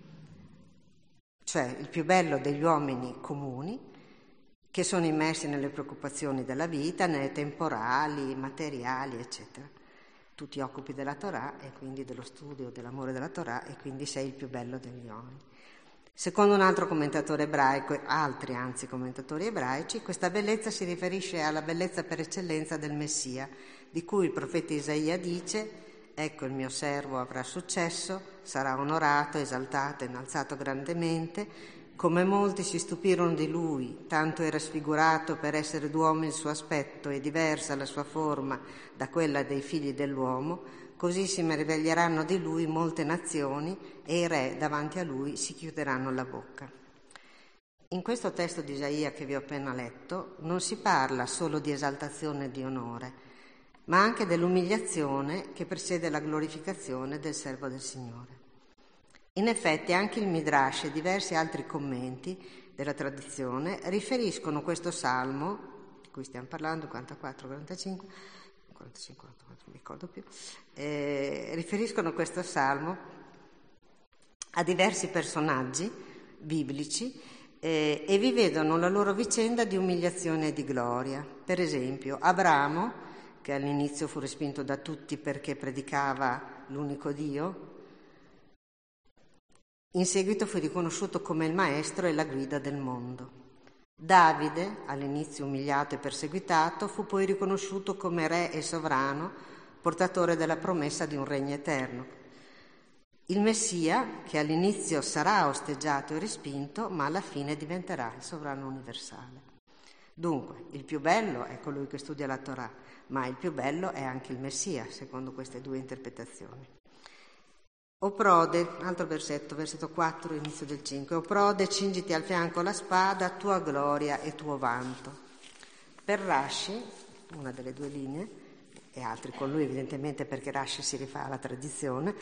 cioè il più bello degli uomini comuni che sono immersi nelle preoccupazioni della vita, nelle temporali, materiali, eccetera. Tu ti occupi della Torah e quindi dello studio, dell'amore della Torah, e quindi sei il più bello degli uomini. Secondo un altro commentatore ebraico, altri anzi commentatori ebraici, questa bellezza si riferisce alla bellezza per eccellenza del Messia, di cui il profeta Isaia dice: ecco il mio servo avrà successo, sarà onorato, esaltato, innalzato grandemente. Come molti si stupirono di lui, tanto era sfigurato per essere d'uomo il suo aspetto e diversa la sua forma da quella dei figli dell'uomo, così si meraviglieranno di lui molte nazioni e i re davanti a lui si chiuderanno la bocca. In questo testo di Isaia che vi ho appena letto non si parla solo di esaltazione e di onore, ma anche dell'umiliazione che precede la glorificazione del servo del Signore. In effetti anche il Midrash e diversi altri commenti della tradizione riferiscono questo salmo, di cui stiamo parlando, quarantaquattro quarantacinque, quarantacinque quarantaquattro, non mi ricordo più, eh, riferiscono questo salmo a diversi personaggi biblici eh, e vi vedono la loro vicenda di umiliazione e di gloria. Per esempio Abramo, che all'inizio fu respinto da tutti perché predicava l'unico Dio, in seguito fu riconosciuto come il maestro e la guida del mondo. Davide, all'inizio umiliato e perseguitato, fu poi riconosciuto come re e sovrano, portatore della promessa di un regno eterno. Il Messia, che all'inizio sarà osteggiato e respinto, ma alla fine diventerà il sovrano universale. Dunque, il più bello è colui che studia la Torah, ma il più bello è anche il Messia, secondo queste due interpretazioni. O prode, altro versetto, versetto quattro, inizio del cinque. O prode, cingiti al fianco la spada, tua gloria e tuo vanto. Per Rashi, una delle due linee, e altri con lui evidentemente perché Rashi si rifà alla tradizione,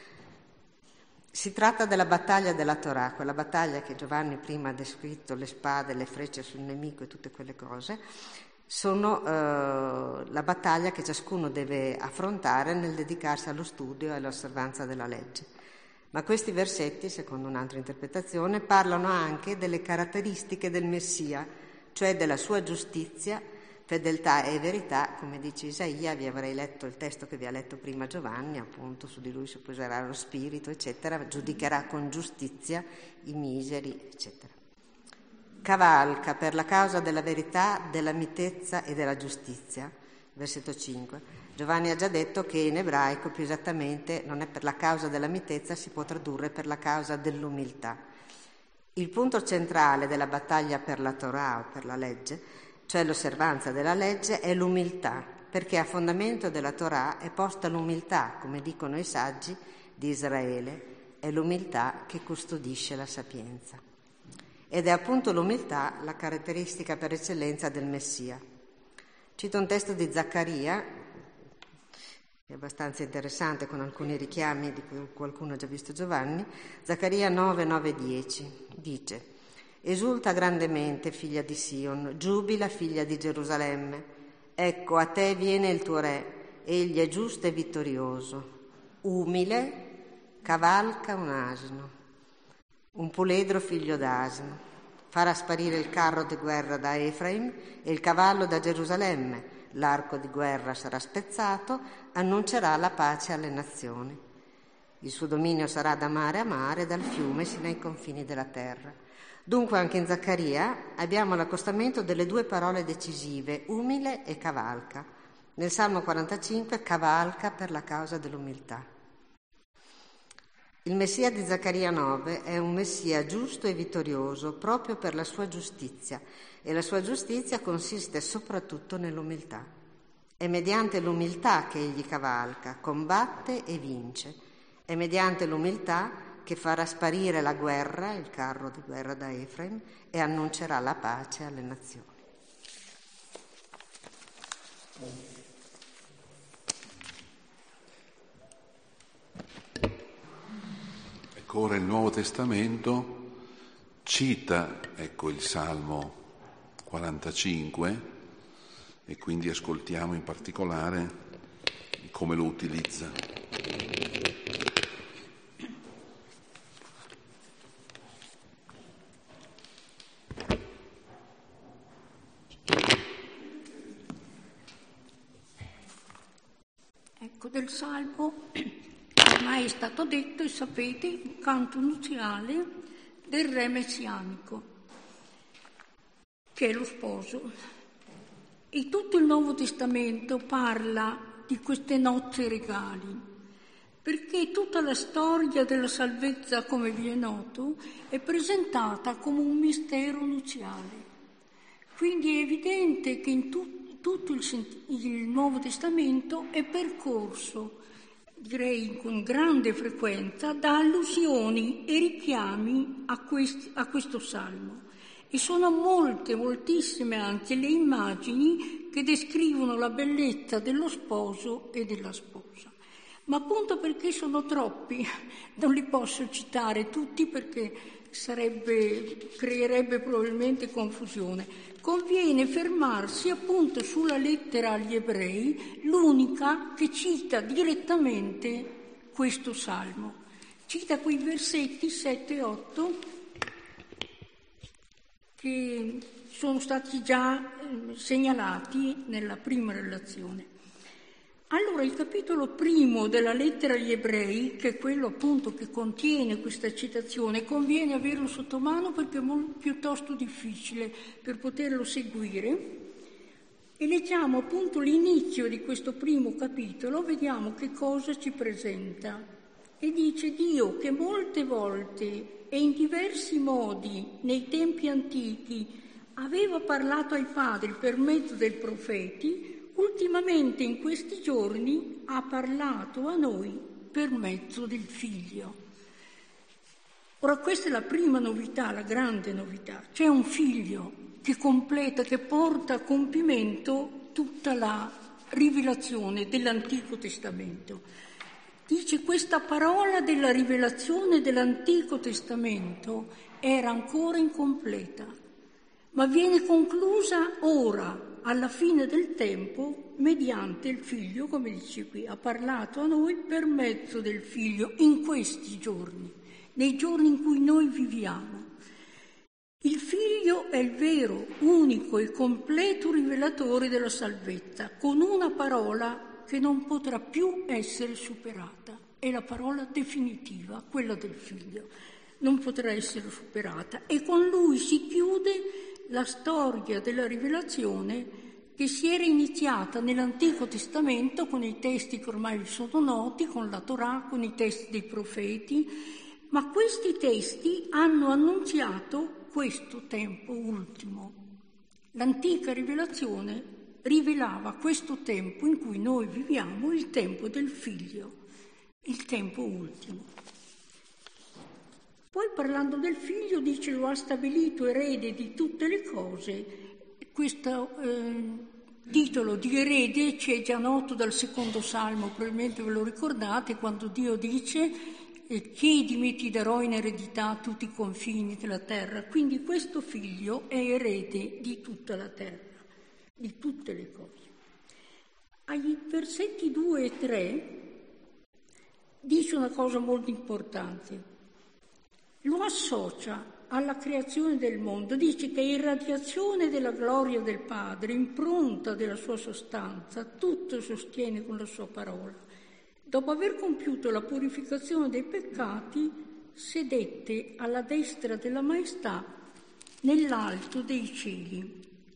si tratta della battaglia della Torah, quella battaglia che Giovanni prima ha descritto, le spade, le frecce sul nemico e tutte quelle cose, sono eh, la battaglia che ciascuno deve affrontare nel dedicarsi allo studio e all'osservanza della legge. Ma questi versetti, secondo un'altra interpretazione, parlano anche delle caratteristiche del Messia, cioè della sua giustizia, fedeltà e verità, come dice Isaia. Vi avrei letto il testo che vi ha letto prima Giovanni, appunto, su di lui si poserà lo spirito, eccetera, giudicherà con giustizia i miseri, eccetera. Cavalca per la causa della verità, della mitezza e della giustizia. Versetto cinque. Giovanni ha già detto che in ebraico più esattamente non è per la causa della mitezza, si può tradurre per la causa dell'umiltà. Il punto centrale della battaglia per la Torah o per la legge, cioè l'osservanza della legge, è l'umiltà, perché a fondamento della Torah è posta l'umiltà, come dicono i saggi di Israele, è l'umiltà che custodisce la sapienza. Ed è appunto l'umiltà la caratteristica per eccellenza del Messia. Cito un testo di Zaccaria, che è abbastanza interessante, con alcuni richiami di cui qualcuno ha già visto Giovanni. Zaccaria nove, nove, dieci dice: esulta grandemente, figlia di Sion, giubila, figlia di Gerusalemme. Ecco, a te viene il tuo re, egli è giusto e vittorioso, umile, cavalca un asino. Un puledro figlio d'asino, farà sparire il carro di guerra da Efraim e il cavallo da Gerusalemme, l'arco di guerra sarà spezzato, annuncerà la pace alle nazioni. Il suo dominio sarà da mare a mare, dal fiume sino ai confini della terra. Dunque anche in Zaccaria abbiamo l'accostamento delle due parole decisive, umile e cavalca. Nel Salmo quarantacinque, cavalca per la causa dell'umiltà. Il Messia di Zaccaria nove è un Messia giusto e vittorioso proprio per la sua giustizia, e la sua giustizia consiste soprattutto nell'umiltà. È mediante l'umiltà che egli cavalca, combatte e vince. È mediante l'umiltà che farà sparire la guerra, il carro di guerra da Efraim, e annuncerà la pace alle nazioni. ancora il Nuovo Testamento cita, ecco, il Salmo quarantacinque, e quindi ascoltiamo in particolare come lo utilizza. Ecco, del Salmo ormai è stato detto, e sapete, il canto nuziale del re messianico, che è lo sposo. E tutto il Nuovo Testamento parla di queste nozze regali, perché tutta la storia della salvezza, come vi è noto, è presentata come un mistero nuziale. Quindi è evidente che in tu, tutto il, il Nuovo Testamento è percorso, direi con grande frequenza, da allusioni e richiami a, questi, a questo salmo. E sono molte, moltissime anche le immagini che descrivono la bellezza dello sposo e della sposa. Ma appunto perché sono troppi, non li posso citare tutti perché sarebbe, creerebbe probabilmente confusione. Conviene fermarsi appunto sulla lettera agli Ebrei, l'unica che cita direttamente questo salmo. Cita quei versetti sette e otto che sono stati già segnalati nella prima relazione. Allora, il capitolo primo della lettera agli Ebrei, che è quello appunto che contiene questa citazione, conviene averlo sotto mano perché è molto, piuttosto difficile per poterlo seguire, e leggiamo appunto l'inizio di questo primo capitolo, vediamo che cosa ci presenta. E dice: Dio, che molte volte e in diversi modi nei tempi antichi aveva parlato ai padri per mezzo dei profeti, ultimamente in questi giorni ha parlato a noi per mezzo del Figlio. Ora questa è la prima novità, la grande novità. C'è un Figlio che completa, che porta a compimento tutta la rivelazione dell'Antico Testamento. Dice: questa parola della rivelazione dell'Antico Testamento era ancora incompleta, ma viene conclusa ora, alla fine del tempo, mediante il Figlio, come dice qui, ha parlato a noi per mezzo del Figlio in questi giorni, nei giorni in cui noi viviamo. Il Figlio è il vero, unico e completo rivelatore della salvezza, con una parola che non potrà più essere superata. È la parola definitiva, quella del Figlio. Non potrà essere superata. E con lui si chiude la storia della rivelazione che si era iniziata nell'Antico Testamento con i testi che ormai vi sono noti, con la Torah, con i testi dei profeti, ma questi testi hanno annunziato questo tempo ultimo. L'antica rivelazione rivelava questo tempo in cui noi viviamo, il tempo del Figlio, il tempo ultimo. Poi, parlando del Figlio, dice: lo ha stabilito erede di tutte le cose. Questo eh, titolo di erede ci è già noto dal secondo Salmo, probabilmente ve lo ricordate, quando Dio dice: chiedimi, ti darò in eredità tutti i confini della terra. Quindi questo Figlio è erede di tutta la terra, di tutte le cose. Ai versetti due e tre dice una cosa molto importante. Lo associa alla creazione del mondo, dice che è irradiazione della gloria del Padre, impronta della sua sostanza, tutto sostiene con la sua parola. Dopo aver compiuto la purificazione dei peccati, sedette alla destra della maestà nell'alto dei cieli.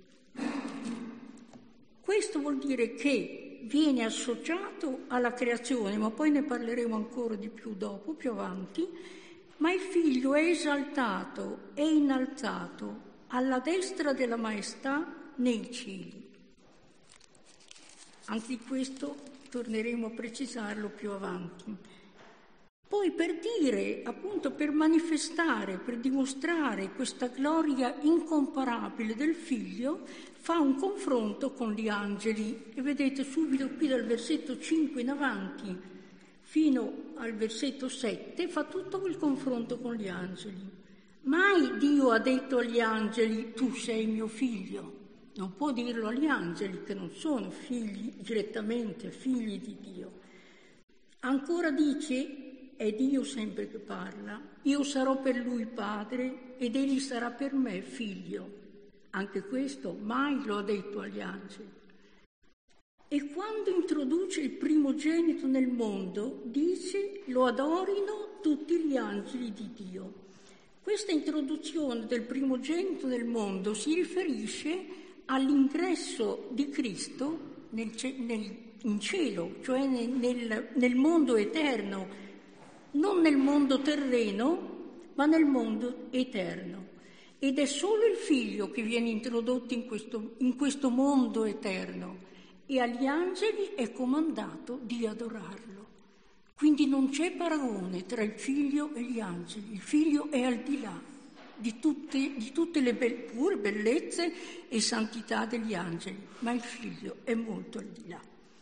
Questo vuol dire che viene associato alla creazione, ma poi ne parleremo ancora di più dopo, più avanti, ma il Figlio è esaltato e innalzato alla destra della maestà nei cieli. Anche di questo torneremo a precisarlo più avanti. Poi, per dire, appunto, per manifestare, per dimostrare questa gloria incomparabile del Figlio, fa un confronto con gli angeli. E vedete subito qui dal versetto cinque in avanti, fino al versetto sette, fa tutto il confronto con gli angeli. Mai Dio ha detto agli angeli, tu sei mio figlio. Non può dirlo agli angeli, che non sono figli direttamente, figli di Dio. Ancora dice, è Dio sempre che parla, io sarò per lui padre ed egli sarà per me figlio. Anche questo mai lo ha detto agli angeli. E quando introduce il primogenito nel mondo, dice, lo adorino tutti gli angeli di Dio. Questa introduzione del primogenito nel mondo si riferisce all'ingresso di Cristo nel, nel, in cielo, cioè nel, nel, nel mondo eterno, non nel mondo terreno, ma nel mondo eterno. Ed è solo il Figlio che viene introdotto in questo, in questo mondo eterno e agli angeli è comandato di adorarlo. Quindi non c'è paragone tra il Figlio e gli angeli. Il Figlio è al di là di tutte, di tutte le be- pure bellezze e santità degli angeli, ma il Figlio è molto al di là.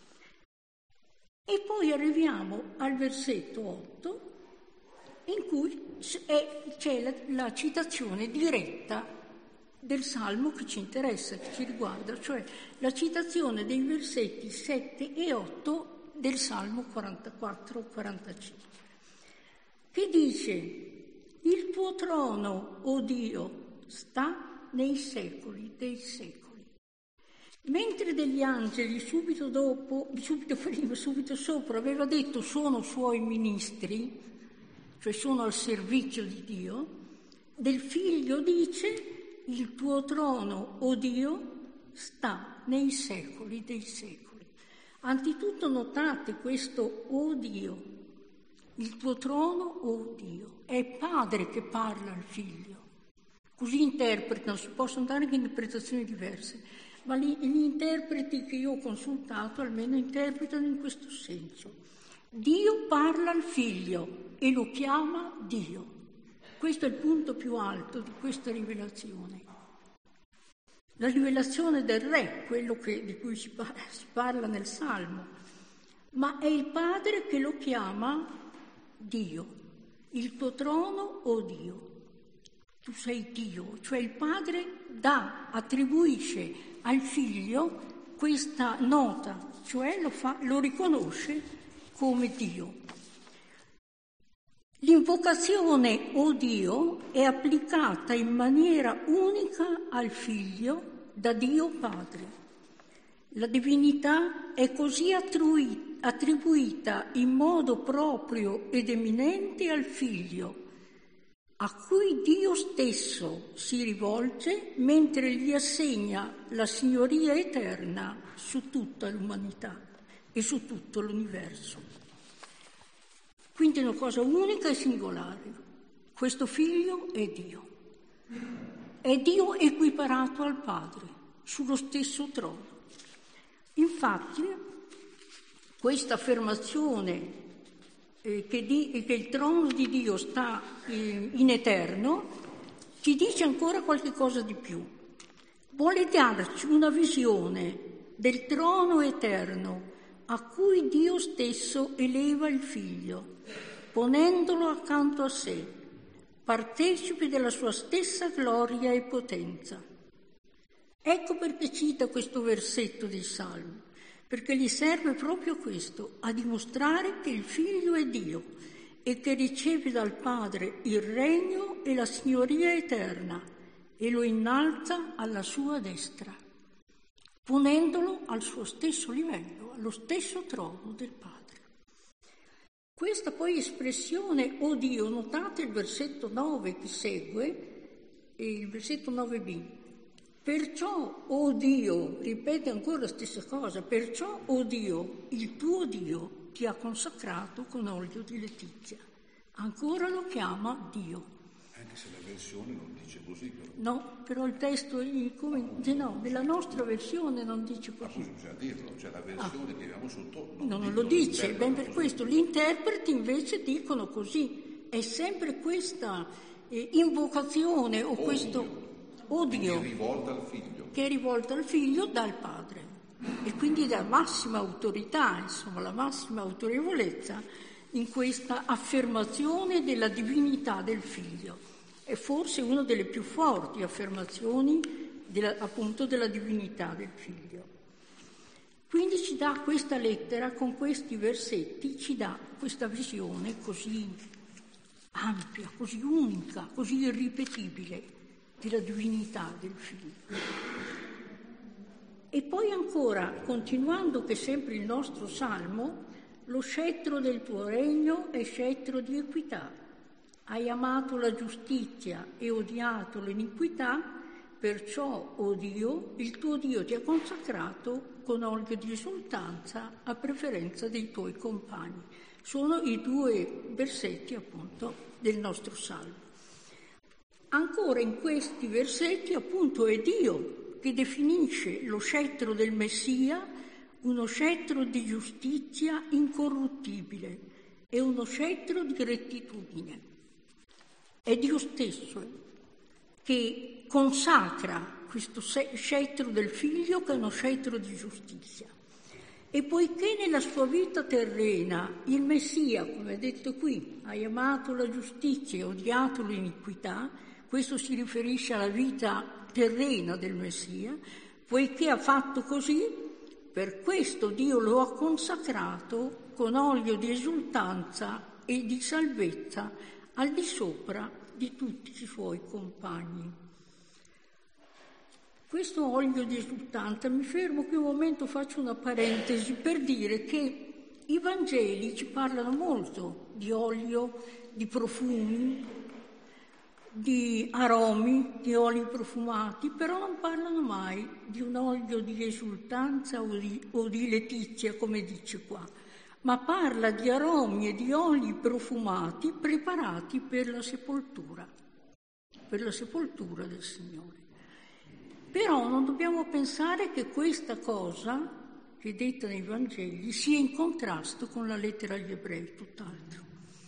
E poi arriviamo al versetto otto, in cui è, c'è la, la citazione diretta del Salmo che ci interessa, che ci riguarda, cioè la citazione dei versetti sette e otto del Salmo quarantaquattro quarantacinque, che dice: il tuo trono, o Dio, sta nei secoli dei secoli. Mentre degli angeli subito dopo, subito prima, subito sopra aveva detto sono suoi ministri, cioè sono al servizio di Dio, del Figlio dice il tuo trono, o Dio, sta nei secoli dei secoli. Anzitutto notate questo o Dio, il tuo trono, o Dio. È il Padre che parla al Figlio. Così interpretano, si possono dare anche interpretazioni diverse, ma gli, gli interpreti che io ho consultato almeno interpretano in questo senso. Dio parla al Figlio e lo chiama Dio. Questo è il punto più alto di questa rivelazione. La rivelazione del Re, quello che, di cui si parla, si parla nel Salmo, ma è il Padre che lo chiama Dio. Il tuo trono, o Dio. Tu sei Dio, cioè il Padre dà, attribuisce al Figlio questa nota, cioè lo, fa, lo riconosce come Dio. L'invocazione o Dio è applicata in maniera unica al Figlio da Dio Padre. La divinità è così attribuita in modo proprio ed eminente al Figlio, a cui Dio stesso si rivolge mentre gli assegna la signoria eterna su tutta l'umanità e su tutto l'universo. Quindi è una cosa unica e singolare. Questo Figlio è Dio. È Dio equiparato al Padre, sullo stesso trono. Infatti, questa affermazione eh, che, di, che il trono di Dio sta eh, in eterno, ci dice ancora qualche cosa di più. Vuole darci una visione del trono eterno a cui Dio stesso eleva il Figlio, ponendolo accanto a sé, partecipe della sua stessa gloria e potenza. Ecco perché cita questo versetto del Salmo, perché gli serve proprio questo, a dimostrare che il Figlio è Dio e che riceve dal Padre il regno e la signoria eterna e lo innalza alla sua destra, ponendolo al suo stesso livello, allo stesso trono del Padre. Questa poi espressione, o Dio, notate il versetto nove che segue, il versetto nove b. Perciò, o Dio, ripete ancora la stessa cosa, perciò, o Dio, il tuo Dio ti ha consacrato con olio di letizia. Ancora lo chiama Dio. Anche se la versione non dice così, però. No, però il testo, come, no, nella nostra versione non dice così. Ma bisogna dirlo, cioè la versione ah. che abbiamo sotto non, non lo dice, ben per così. Questo. Gli interpreti invece dicono così. È sempre questa eh, invocazione o, o questo Dio. odio che è rivolta al figlio. Che è rivolta al figlio dal padre. E quindi la massima autorità, insomma, la massima autorevolezza in questa affermazione della divinità del Figlio. È forse una delle più forti affermazioni della, appunto della divinità del Figlio. Quindi ci dà questa lettera, con questi versetti, ci dà questa visione così ampia, così unica, così irripetibile della divinità del Figlio. E poi ancora, continuando che sempre il nostro Salmo, lo scettro del tuo regno è scettro di equità. Hai amato la giustizia e odiato l'iniquità, perciò, o Dio, il tuo Dio ti ha consacrato con olio di esultanza a preferenza dei tuoi compagni. Sono i due versetti, appunto, del nostro Salmo. Ancora in questi versetti, appunto, è Dio che definisce lo scettro del Messia uno scettro di giustizia incorruttibile e uno scettro di rettitudine. È Dio stesso che consacra questo scettro del Figlio, che è uno scettro di giustizia. E poiché nella sua vita terrena il Messia, come è detto qui, ha amato la giustizia e odiato l'iniquità, questo si riferisce alla vita terrena del Messia, poiché ha fatto così, per questo Dio lo ha consacrato con olio di esultanza e di salvezza al di sopra di tutti i suoi compagni. Questo olio di esultanza, mi fermo qui un momento, faccio una parentesi per dire che i Vangeli ci parlano molto di olio, di profumi, di aromi, di oli profumati, però non parlano mai di un olio di esultanza o di, o di letizia, come dice qua, ma parla di aromi e di oli profumati preparati per la sepoltura, per la sepoltura del Signore. Però non dobbiamo pensare che questa cosa, che è detta nei Vangeli, sia in contrasto con la lettera agli Ebrei, tutt'altro.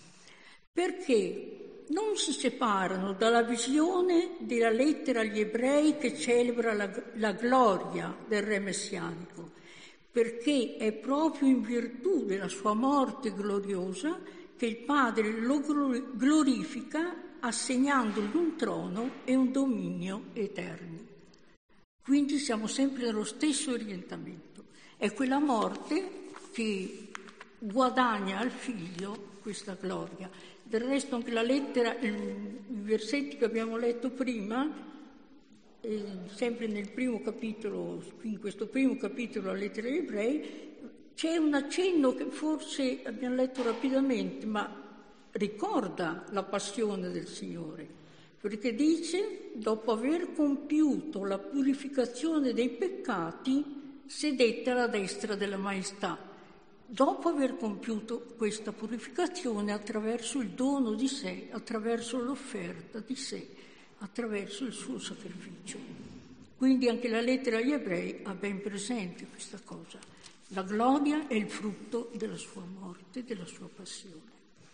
Perché non si separano dalla visione della lettera agli Ebrei che celebra la, la gloria del Re messianico, perché è proprio in virtù della sua morte gloriosa che il Padre lo glorifica assegnandogli un trono e un dominio eterni. Quindi siamo sempre nello stesso orientamento. È quella morte che guadagna al Figlio questa gloria. Del resto anche la lettera, i versetti che abbiamo letto prima, eh, sempre nel primo capitolo, in questo primo capitolo della lettera agli Ebrei, c'è un accenno che forse abbiamo letto rapidamente, ma ricorda la passione del Signore, perché dice, dopo aver compiuto la purificazione dei peccati, sedette alla destra della maestà. Dopo aver compiuto questa purificazione attraverso il dono di sé, attraverso l'offerta di sé, attraverso il suo sacrificio. Quindi anche la lettera agli Ebrei ha ben presente questa cosa. La gloria è il frutto della sua morte, della sua passione.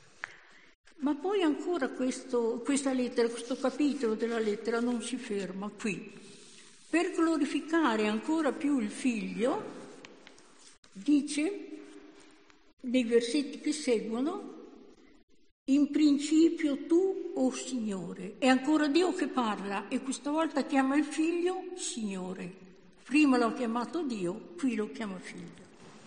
Ma poi ancora questo, questa lettera, questo capitolo della lettera non si ferma qui. Per glorificare ancora più il Figlio, dice nei versetti che seguono, in principio tu, o Signore. È ancora Dio che parla e questa volta chiama il Figlio Signore. Prima l'ho chiamato Dio, qui lo chiama Figlio.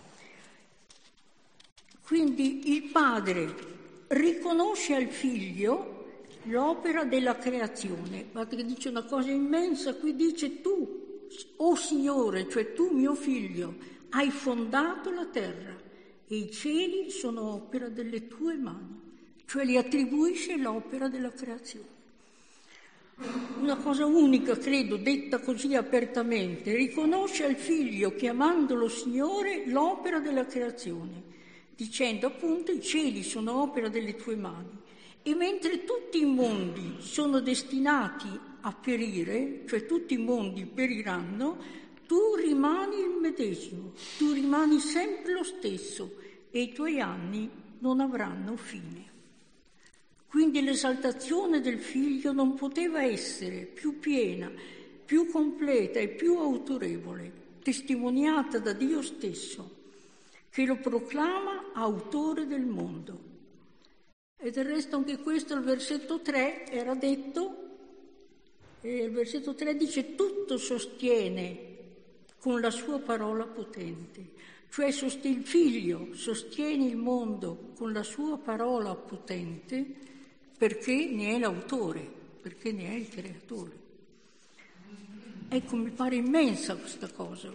Quindi il Padre riconosce al Figlio l'opera della creazione. Guardate che dice una cosa immensa, qui dice tu, o Signore, cioè tu mio Figlio, hai fondato la terra e i cieli sono opera delle tue mani, cioè gli attribuisce l'opera della creazione. Una cosa unica, credo, detta così apertamente, riconosce al Figlio, chiamandolo Signore, l'opera della creazione, dicendo appunto i cieli sono opera delle tue mani. E mentre tutti i mondi sono destinati a perire, cioè tutti i mondi periranno, tu rimani il medesimo, tu rimani sempre lo stesso e i tuoi anni non avranno fine. Quindi l'esaltazione del Figlio non poteva essere più piena, più completa e più autorevole, testimoniata da Dio stesso, che lo proclama autore del mondo. E del resto anche questo, il versetto tre, era detto, e il versetto tre dice tutto sostiene con la sua parola potente. Cioè il figlio sostiene il mondo con la sua parola potente perché ne è l'autore, perché ne è il creatore. Ecco, mi pare immensa questa cosa.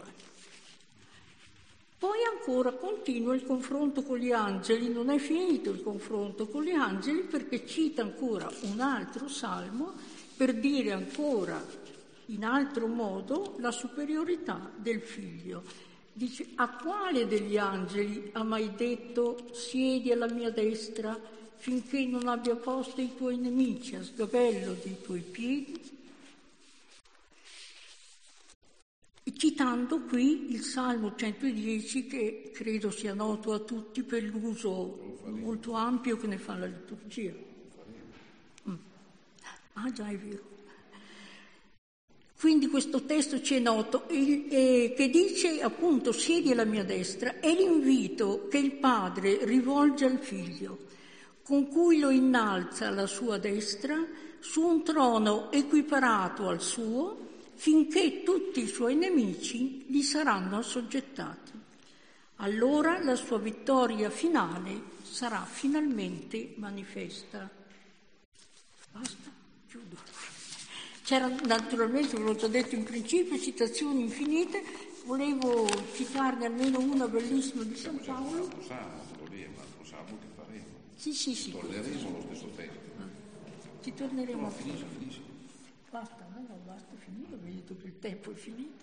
Poi ancora continua il confronto con gli angeli, non è finito il confronto con gli angeli perché cita ancora un altro salmo per dire ancora in altro modo la superiorità del figlio. Dice, a quale degli angeli ha mai detto siedi alla mia destra finché non abbia posto i tuoi nemici a sgabello dei tuoi piedi? Citando qui il Salmo centodieci, che credo sia noto a tutti per l'uso molto ampio che ne fa la liturgia. Mm. Ah già, è vero. Quindi questo testo ci è noto, il, eh, che dice appunto siedi alla mia destra, è l'invito che il padre rivolge al figlio, con cui lo innalza alla sua destra su un trono equiparato al suo, finché tutti i suoi nemici gli saranno assoggettati. Allora la sua vittoria finale sarà finalmente manifesta. Basta, chiudo. C'era naturalmente, ve l'ho già detto in principio, citazioni infinite, volevo citarne almeno una bellissima di San Paolo. Un salmo, lì, un altro salmo che faremo. Sì, sì, sì. Torneremo allo stesso testo. Ci torneremo. No, finisce, finisce. Basta, no, no, basta, finito, ho detto che il tempo è finito.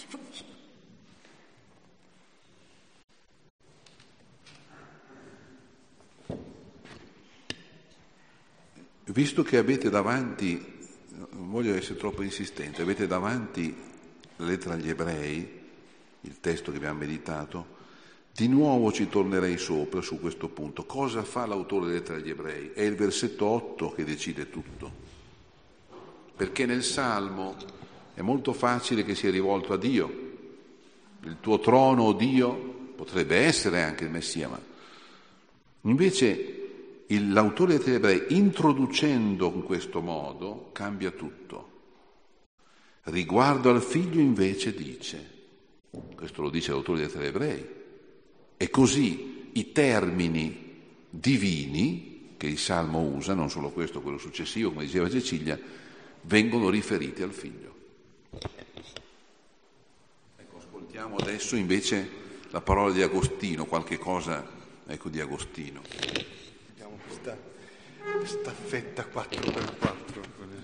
Visto che avete davanti, non voglio essere troppo insistente, avete davanti la lettera agli Ebrei, il testo che abbiamo meditato, di nuovo ci tornerei sopra su questo punto. Cosa fa l'autore della lettera agli Ebrei? È il versetto otto che decide tutto. Perché nel Salmo è molto facile che sia rivolto a Dio. Il tuo trono, o Dio, potrebbe essere anche il Messia, ma invece il, l'autore degli Ebrei, introducendo in questo modo, cambia tutto. Riguardo al figlio invece dice, questo lo dice l'autore degli Ebrei, e così i termini divini che il Salmo usa, non solo questo, quello successivo, come diceva Cecilia, vengono riferiti al figlio. Ecco, ascoltiamo adesso invece la parola di Agostino, qualche cosa, ecco, di Agostino. Vediamo questa, questa fetta quattro per quattro.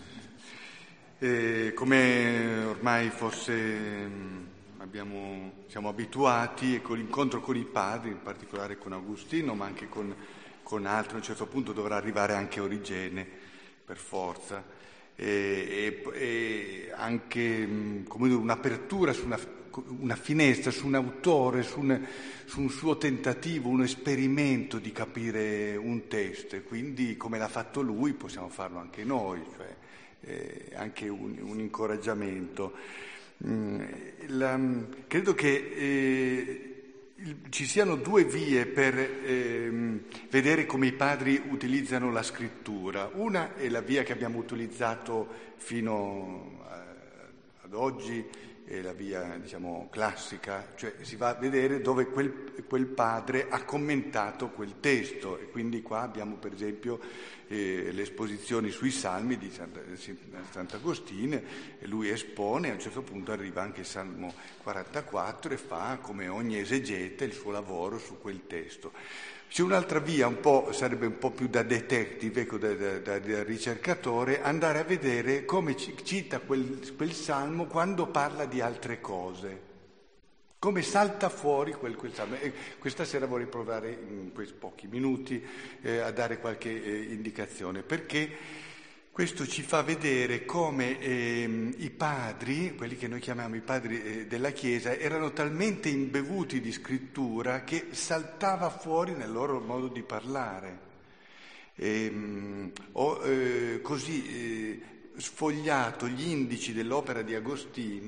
Eh, come ormai forse abbiamo, siamo abituati, e con l'incontro con i padri, in particolare con Agostino, ma anche con, con altri, a un certo punto dovrà arrivare anche Origene, per forza. E, e, e anche come dire, un'apertura su una, una finestra, su un autore, su un, su un suo tentativo, un esperimento di capire un testo, e quindi come l'ha fatto lui possiamo farlo anche noi, cioè eh, anche un, un incoraggiamento. Mm, la, credo che eh, ci siano due vie per ehm, vedere come i padri utilizzano la scrittura. Una è la via che abbiamo utilizzato fino a, ad oggi, è la via, diciamo, classica, cioè si va a vedere dove quel, quel padre ha commentato quel testo, e quindi qua abbiamo per esempio eh, le esposizioni sui Salmi di Santa, Sant'Agostino, e lui espone, a un certo punto arriva anche il Salmo quarantaquattro e fa, come ogni esegete, il suo lavoro su quel testo. C'è un'altra via, un po', sarebbe un po' più da detective, ecco, da, da, da, da ricercatore, andare a vedere come cita quel, quel salmo quando parla di altre cose, come salta fuori quel, quel salmo. E questa sera vorrei provare in questi pochi minuti eh, a dare qualche eh, indicazione, perché questo ci fa vedere come eh, i padri, quelli che noi chiamiamo i padri eh, della Chiesa, erano talmente imbevuti di scrittura che saltava fuori nel loro modo di parlare. E, mh, ho eh, così eh, sfogliato gli indici dell'opera di Agostino,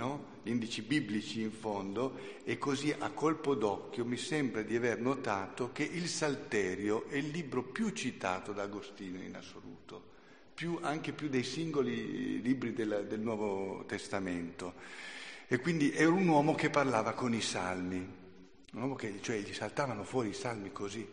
gli indici biblici in fondo, e così a colpo d'occhio mi sembra di aver notato che il Salterio è il libro più citato da Agostino in assoluto, più, anche più dei singoli libri del, del Nuovo Testamento. E quindi era un uomo che parlava con i salmi, un uomo che, cioè, gli saltavano fuori i salmi così.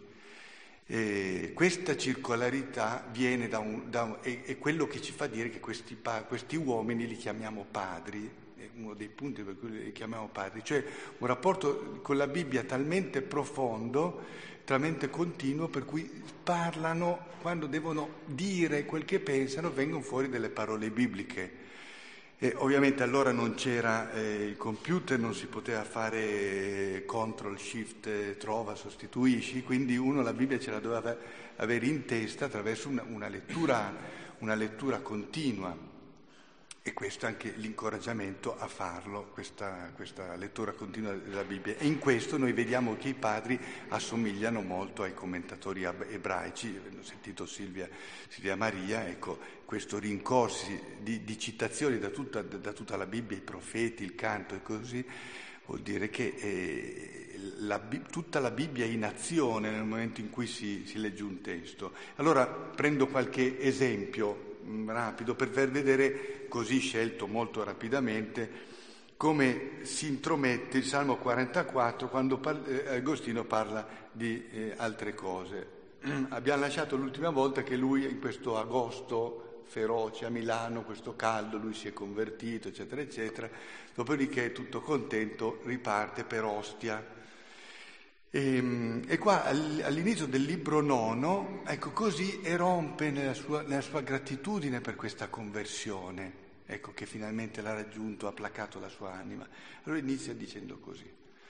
E questa circolarità viene da un, da un, è, è quello che ci fa dire che questi, questi uomini li chiamiamo padri, è uno dei punti per cui li chiamiamo padri, cioè un rapporto con la Bibbia talmente profondo, talmente continuo, per cui parlano, quando devono dire quel che pensano, vengono fuori delle parole bibliche. E ovviamente allora non c'era eh, il computer, non si poteva fare eh, control, shift, eh, trova, sostituisci, quindi uno la Bibbia ce la doveva avere in testa attraverso una, una, lettura, una lettura continua, e questo è anche l'incoraggiamento a farlo, questa, questa lettura continua della Bibbia. E in questo noi vediamo che i padri assomigliano molto ai commentatori ebraici. Ho sentito Silvia, Silvia Maria, ecco, questo rincorsi di, di citazioni da tutta, da tutta la Bibbia, i profeti, il canto e così, vuol dire che eh, la, tutta la Bibbia è in azione nel momento in cui si, si legge un testo. Allora prendo qualche esempio mh, rapido per far vedere, così scelto molto rapidamente, come si intromette il Salmo quarantaquattro quando par- eh, Agostino parla di eh, altre cose. Abbiamo lasciato l'ultima volta che lui in questo agosto feroce a Milano, questo caldo, lui si è convertito, eccetera, eccetera, dopodiché tutto contento riparte per Ostia. E, e qua all'inizio del libro nono, ecco, così erompe nella sua, nella sua gratitudine per questa conversione, ecco, che finalmente l'ha raggiunto, ha placato la sua anima. Allora inizia dicendo così: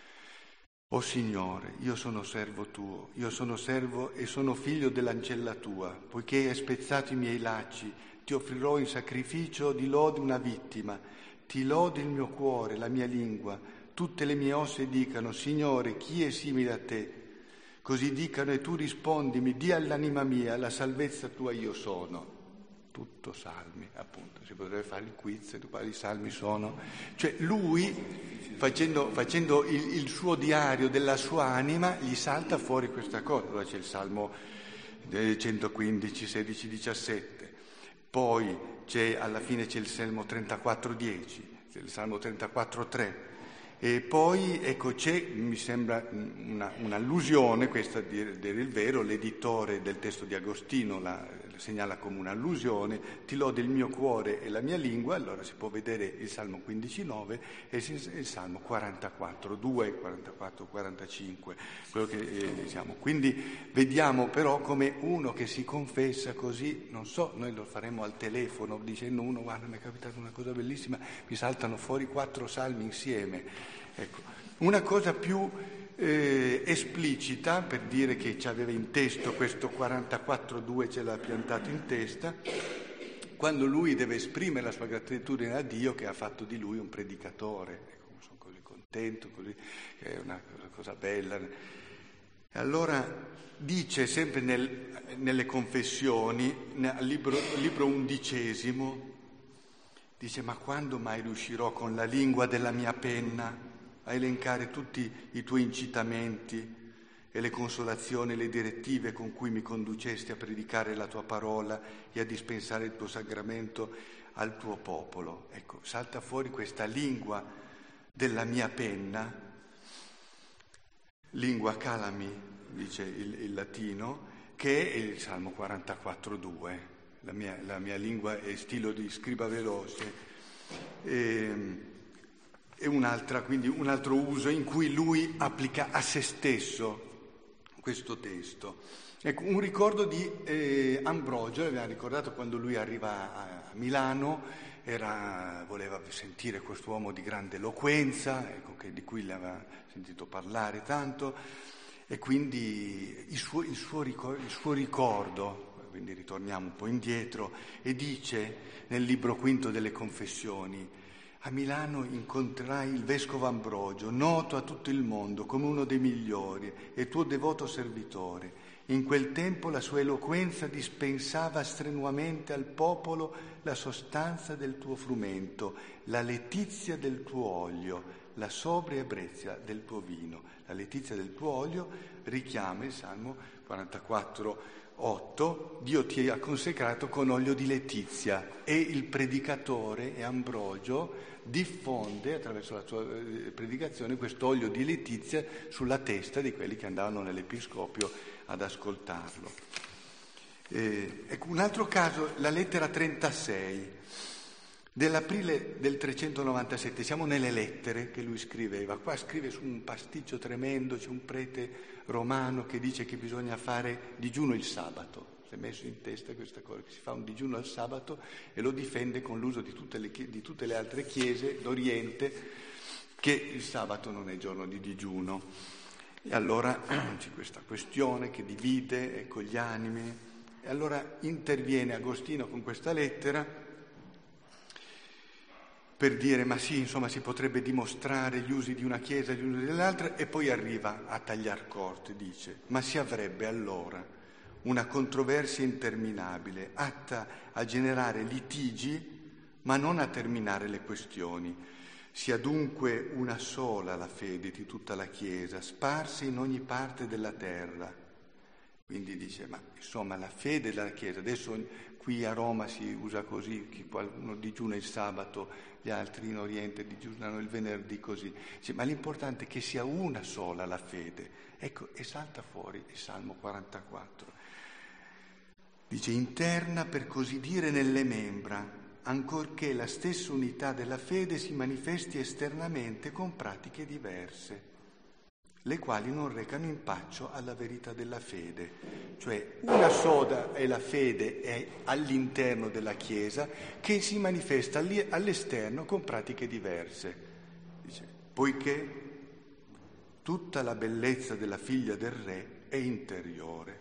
«O Signore, io sono servo tuo, io sono servo e sono figlio dell'ancella tua, poiché hai spezzato i miei lacci, ti offrirò in sacrificio di lode una vittima, ti lodi il mio cuore, la mia lingua, tutte le mie ossa dicano, Signore, chi è simile a te? Così dicano e tu rispondimi, di all'anima mia, la salvezza tua io sono». Tutto salmi, appunto, si potrebbe fare il quiz di quali salmi sono. Cioè lui, facendo, facendo il, il suo diario della sua anima, gli salta fuori questa cosa. Allora c'è il Salmo centoquindici, sedici, diciassette, poi c'è, alla fine c'è il Salmo trentaquattro, dieci, c'è il Salmo trentaquattro, tre, e poi ecco c'è, mi sembra una, un'allusione, questa a dire, dire il vero, l'editore del testo di Agostino la segnala come un'allusione, ti lode il mio cuore e la mia lingua. Allora si può vedere il Salmo quindici, nove e il Salmo quarantaquattro, due, quarantaquattro, quarantacinque, quello che eh, diciamo. Quindi vediamo però come uno che si confessa così, non so, noi lo faremo al telefono dicendo uno, guarda, mi è capitata una cosa bellissima, mi saltano fuori quattro salmi insieme. Ecco, una cosa più Eh, esplicita, per dire che ci aveva in testo questo quarantaquattro due, ce l'ha piantato in testa, quando lui deve esprimere la sua gratitudine a Dio che ha fatto di lui un predicatore. Ecco, sono così contento, così, è una cosa bella. Allora dice sempre nel, nelle confessioni, nel libro, libro undicesimo, dice: ma quando mai riuscirò con la lingua della mia penna a elencare tutti i tuoi incitamenti e le consolazioni e le direttive con cui mi conducesti a predicare la tua parola e a dispensare il tuo sacramento al tuo popolo. Ecco, salta fuori questa lingua della mia penna, lingua calami, dice il, il latino, che è il Salmo quarantaquattro due, la mia, la mia lingua è stilo di scriba veloce. E, e un'altra, quindi un altro uso in cui lui applica a se stesso questo testo. Ecco, un ricordo di eh, Ambrogio, l'abbiamo ricordato quando lui arriva a Milano, era, voleva sentire quest'uomo di grande eloquenza, ecco, che, di cui l'aveva sentito parlare tanto, e quindi il suo, il suo, ricor- il suo ricordo, quindi ritorniamo un po' indietro, e dice nel libro quinto delle Confessioni: a Milano incontrai il vescovo Ambrogio, noto a tutto il mondo come uno dei migliori e tuo devoto servitore. In quel tempo la sua eloquenza dispensava strenuamente al popolo la sostanza del tuo frumento, la letizia del tuo olio, la sobria ebbrezza del tuo vino. La letizia del tuo olio richiama il Salmo quarantaquattro otto, Dio ti ha consecrato con olio di letizia, e il predicatore, e Ambrogio, diffonde attraverso la sua predicazione questo olio di letizia sulla testa di quelli che andavano nell'episcopio ad ascoltarlo. Eh, ecco, un altro caso, la lettera trentasei dell'aprile del trecentonovantasette, siamo nelle lettere che lui scriveva. Qua scrive su un pasticcio tremendo, c'è un prete romano che dice che bisogna fare digiuno il sabato. Si è messo in testa questa cosa, che si fa un digiuno al sabato, e lo difende con l'uso di tutte le, di tutte le altre chiese d'Oriente, che il sabato non è giorno di digiuno. E allora c'è questa questione che divide, ecco, gli animi, e allora interviene Agostino con questa lettera per dire ma sì, insomma, si potrebbe dimostrare gli usi di una chiesa e gli usi dell'altra, e poi arriva a tagliar corte, dice: ma si avrebbe allora una controversia interminabile, atta a generare litigi, ma non a terminare le questioni. Sia dunque una sola la fede di tutta la Chiesa, sparsa in ogni parte della terra. Quindi dice, ma insomma la fede della Chiesa, adesso qui a Roma si usa così, chi qualcuno digiuna il sabato, gli altri in Oriente digiunano il venerdì, così. Dice, ma l'importante è che sia una sola la fede. Ecco, e salta fuori il Salmo quarantaquattro. Dice, interna per così dire nelle membra, ancorché la stessa unità della fede si manifesti esternamente con pratiche diverse, le quali non recano impaccio alla verità della fede. Cioè una sola è la fede è all'interno della Chiesa, che si manifesta all'esterno con pratiche diverse. Dice, poiché tutta la bellezza della figlia del re è interiore.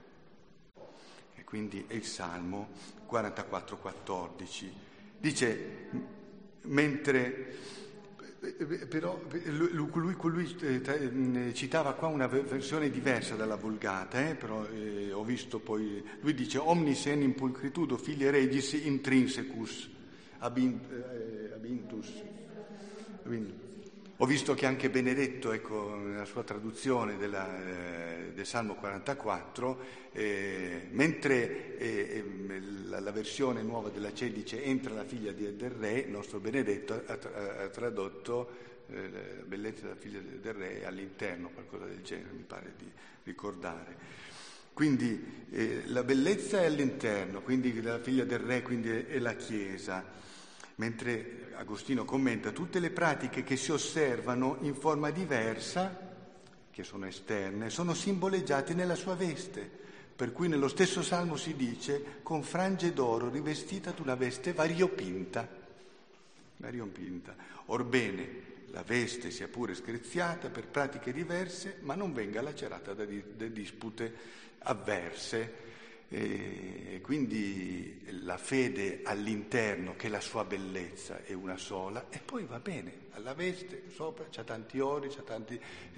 E quindi è il Salmo quarantaquattro quattordici. Dice, mentre... Però lui, lui eh, citava qua una versione diversa dalla Vulgata, eh? Però eh, ho visto poi, lui dice omnis enim pulcritudo filii regis intrinsecus abint, eh, abintus. Quindi, ho visto che anche Benedetto, ecco, nella sua traduzione della, eh, del Salmo quarantaquattro, eh, mentre eh, la, la versione nuova della C E dice entra la figlia di, del re, il nostro Benedetto ha, ha tradotto eh, la bellezza della figlia del re all'interno, qualcosa del genere, mi pare di ricordare. Quindi eh, la bellezza è all'interno, quindi la figlia del re, quindi è, è la Chiesa. Mentre Agostino commenta, tutte le pratiche che si osservano in forma diversa, che sono esterne, sono simboleggiate nella sua veste, per cui nello stesso Salmo si dice con frange d'oro rivestita d'una veste variopinta. variopinta. Orbene, la veste sia pure screziata per pratiche diverse, ma non venga lacerata da, di, da dispute avverse. E quindi la fede all'interno, che è la sua bellezza, è una sola, e poi va bene, alla veste sopra c'ha tanti ori, c'ha tanti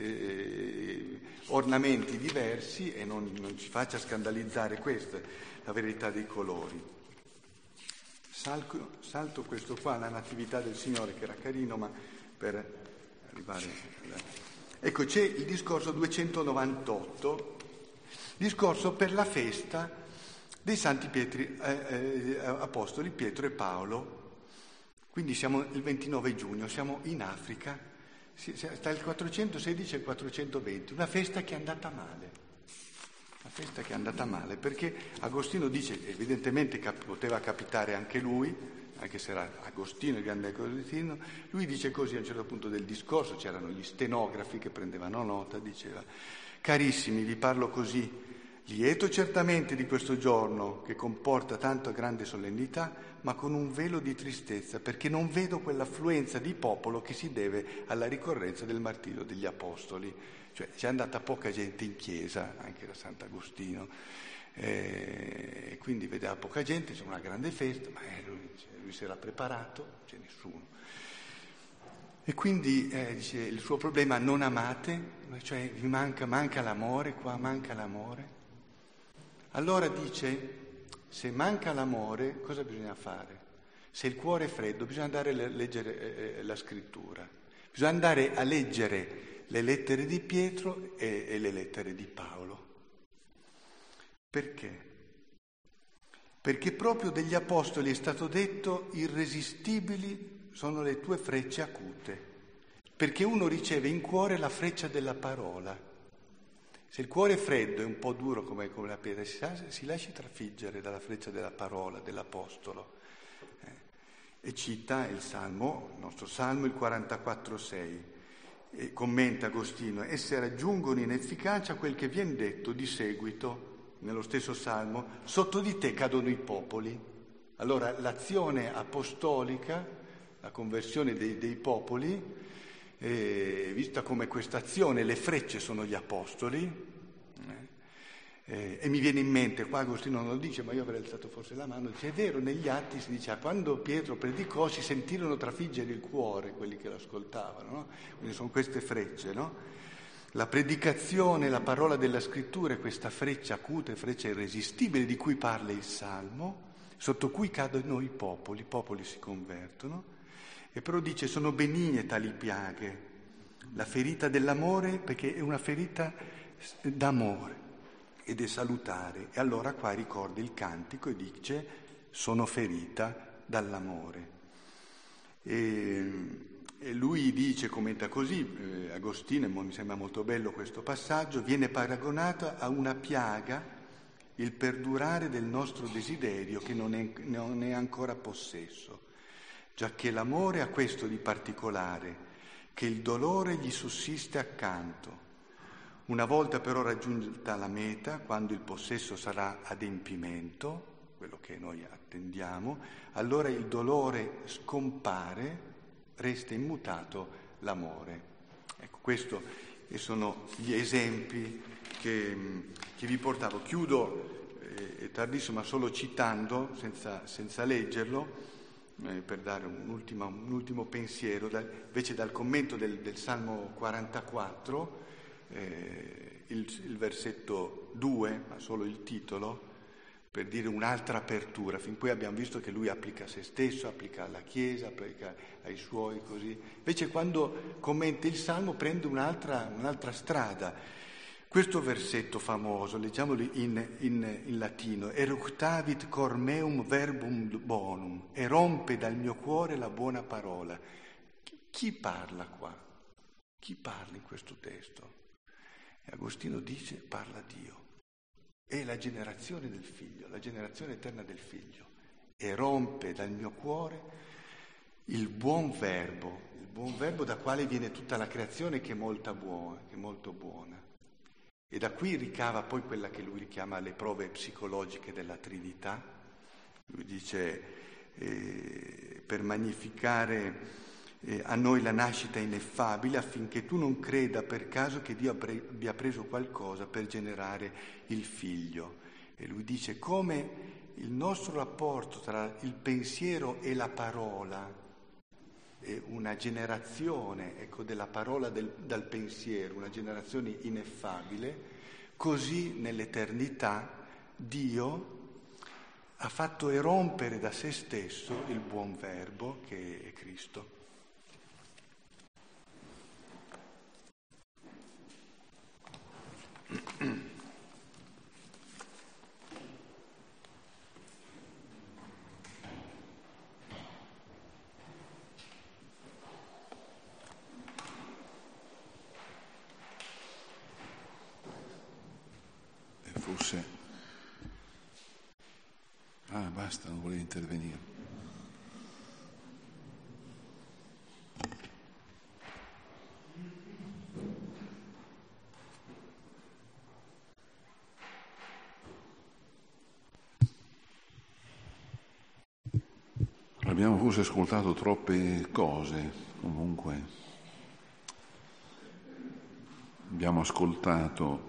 eh, ornamenti diversi, e non, non ci faccia scandalizzare questa, la verità dei colori. Salco, salto questo qua, la Natività del Signore, che era carino, ma per arrivare... Ecco, c'è il discorso duecentonovantotto, discorso per la festa dei Santi Pietri, eh, eh, Apostoli Pietro e Paolo. Quindi siamo il ventinove giugno, siamo in Africa, sta il quattrocentosedici e il quattrocentoventi, una festa che è andata male, una festa che è andata male, perché Agostino dice, evidentemente cap- poteva capitare anche lui, anche se era Agostino, il grande Agostino, lui dice così a un certo punto del discorso, c'erano gli stenografi che prendevano nota, diceva, carissimi, vi parlo così, lieto certamente di questo giorno che comporta tanta grande solennità, ma con un velo di tristezza, perché non vedo quell'affluenza di popolo che si deve alla ricorrenza del martirio degli Apostoli. Cioè c'è andata poca gente in chiesa, anche da Sant'Agostino, e eh, quindi vedeva poca gente, c'è una grande festa, ma eh, lui, lui si era preparato, non c'è nessuno. E quindi eh, dice, il suo problema non amate, cioè vi manca, manca l'amore, qua manca l'amore. Allora dice, se manca l'amore, cosa bisogna fare? Se il cuore è freddo, bisogna andare a leggere la scrittura, bisogna andare a leggere le lettere di Pietro e, e le lettere di Paolo. Perché? Perché proprio degli apostoli è stato detto, irresistibili sono le tue frecce acute, perché uno riceve in cuore la freccia della parola. Se il cuore è freddo e un po' duro come, come la pietra, si, si lasci trafiggere dalla freccia della parola, dell'apostolo. Eh, e cita il Salmo, il nostro Salmo, il quarantaquattro sei, e commenta Agostino, esse raggiungono in efficacia quel che viene detto di seguito, nello stesso Salmo, sotto di te cadono i popoli. Allora l'azione apostolica, la conversione dei, dei popoli, Eh, vista come questa azione, le frecce sono gli apostoli, eh, eh, e mi viene in mente, qua Agostino non lo dice, ma io avrei alzato forse la mano, dice, è vero, negli Atti si dice, quando Pietro predicò si sentirono trafiggere il cuore quelli che lo ascoltavano, no? Quindi sono queste frecce, no? La predicazione, la parola della scrittura è questa freccia acute, freccia irresistibile di cui parla il Salmo, sotto cui cadono i popoli, i popoli si convertono. E però dice, sono benigne tali piaghe, la ferita dell'amore, perché è una ferita d'amore ed è salutare. E allora qua ricorda il cantico e dice, sono ferita dall'amore. E, e lui dice, commenta così, eh, Agostino, mi sembra molto bello questo passaggio, viene paragonata a una piaga il perdurare del nostro desiderio che non è, non è ancora possesso. Giacché l'amore ha questo di particolare, che il dolore gli sussiste accanto. Una volta però raggiunta la meta, quando il possesso sarà adempimento, quello che noi attendiamo, allora il dolore scompare, resta immutato l'amore. Ecco, questo sono gli esempi che, che vi portavo. Chiudo, eh, è tardissimo, ma solo citando, senza, senza leggerlo, Eh, per dare un ultimo, un ultimo pensiero, da, invece dal commento del, del Salmo quarantaquattro, eh, il, il versetto due, ma solo il titolo, per dire un'altra apertura. Fin qui abbiamo visto che lui applica a se stesso, applica alla Chiesa, applica ai suoi, così. Invece quando commenta il Salmo prende un'altra, un'altra strada. Questo versetto famoso, leggiamolo in, in, in latino, eructavit cor meum verbum bonum, e rompe dal mio cuore la buona parola. Chi, chi parla qua? Chi parla in questo testo? E Agostino dice, parla Dio. È la generazione del figlio, la generazione eterna del figlio. E rompe dal mio cuore il buon verbo, il buon verbo da quale viene tutta la creazione che è molto buona, che è molto buona. E da qui ricava poi quella che lui richiama le prove psicologiche della Trinità. Lui dice, eh, per magnificare eh, a noi la nascita ineffabile, affinché tu non creda per caso che Dio abbia preso qualcosa per generare il figlio. E lui dice, come il nostro rapporto tra il pensiero e la parola, una generazione, ecco, della parola del, dal pensiero, una generazione ineffabile, così nell'eternità Dio ha fatto erompere da se stesso il buon verbo che è Cristo. Forse... Ah, basta, non volevo intervenire. Abbiamo forse ascoltato troppe cose, comunque. Abbiamo ascoltato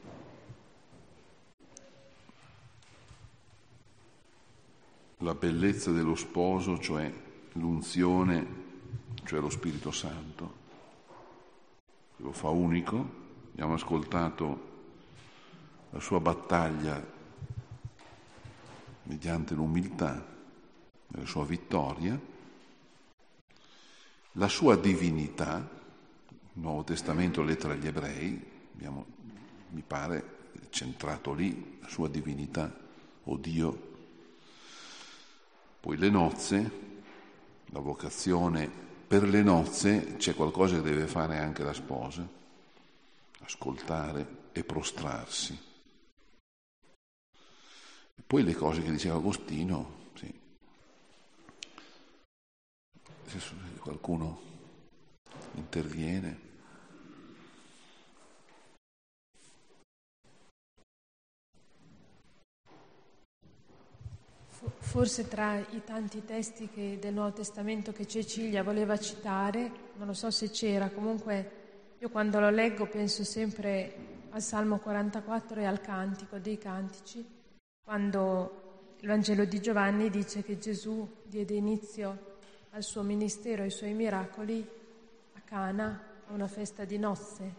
la bellezza dello sposo, cioè l'unzione, cioè lo Spirito Santo, che lo fa unico. Abbiamo ascoltato la sua battaglia mediante l'umiltà, nella sua vittoria, la sua divinità. Il Nuovo Testamento, lettera agli Ebrei, abbiamo, mi pare, centrato lì, la sua divinità, o Dio. Poi le nozze, la vocazione per le nozze, c'è qualcosa che deve fare anche la sposa, ascoltare e prostrarsi. E poi le cose che diceva Agostino, sì. Se qualcuno interviene. Forse tra i tanti testi che, del Nuovo Testamento che Cecilia voleva citare, non lo so se c'era, comunque io quando lo leggo penso sempre al Salmo quarantaquattro e al Cantico dei Cantici, quando il Vangelo di Giovanni dice che Gesù diede inizio al suo ministero e ai suoi miracoli a Cana, a una festa di nozze.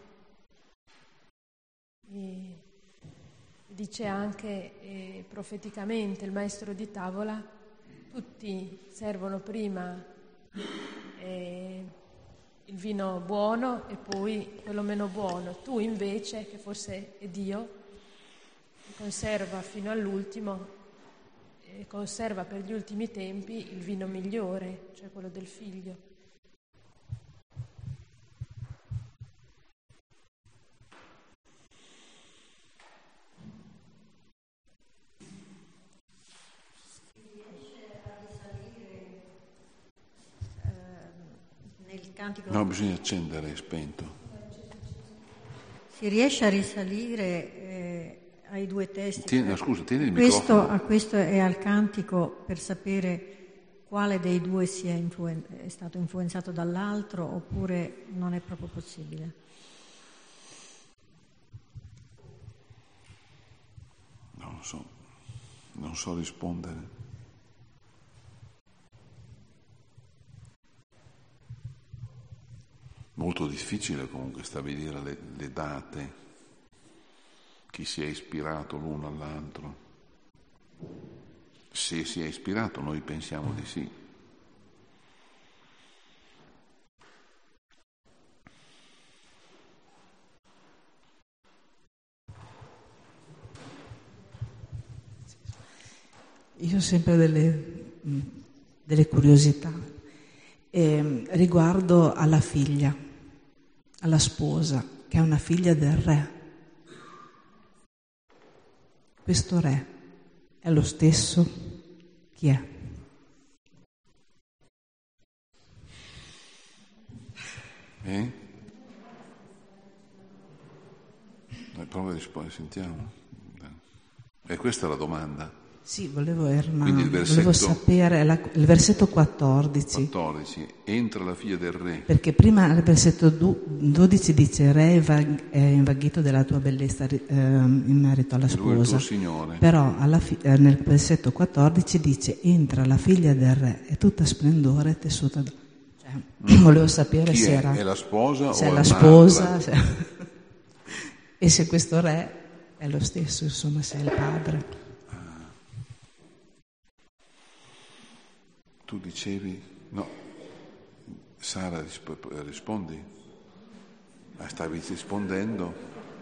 E dice anche eh, profeticamente il maestro di tavola: tutti servono prima eh, il vino buono e poi quello meno buono. Tu invece, che forse è Dio, conserva fino all'ultimo, eh, conserva per gli ultimi tempi il vino migliore, cioè quello del figlio. Cantico. No, bisogna accendere, è spento. Si riesce a risalire eh, ai due testi. Tieni, no, scusa, tieni il questo, microfono. A questo e al Cantico, per sapere quale dei due sia influen- è stato influenzato dall'altro, oppure non è proprio possibile. Non lo so, non so rispondere. Molto difficile comunque stabilire le, le date, chi si è ispirato l'uno all'altro. Se si è ispirato, noi pensiamo di sì. Io ho sempre delle, delle curiosità eh, riguardo alla figlia, alla sposa, che è una figlia del re. Questo re è lo stesso? Chi è? Eh? Prova a rispondere, sentiamo. E questa è la domanda. Sì, volevo, Erma, il versetto, volevo sapere la, il versetto quattordici. quattordici. Entra la figlia del re. Perché prima il versetto dodici dice: Re è invaghito della tua bellezza eh, in merito alla sposa. Lui è il tuo Signore. Però alla fi- eh, nel versetto quattordici dice: entra la figlia del re, è tutta splendore tessuta. Da... Cioè, mm. Volevo sapere Chi se è? era È la sposa se o è è la sposa se... e se questo re è lo stesso, insomma, se è il padre. Tu dicevi, no, Sara risp- rispondi, ma stavi rispondendo.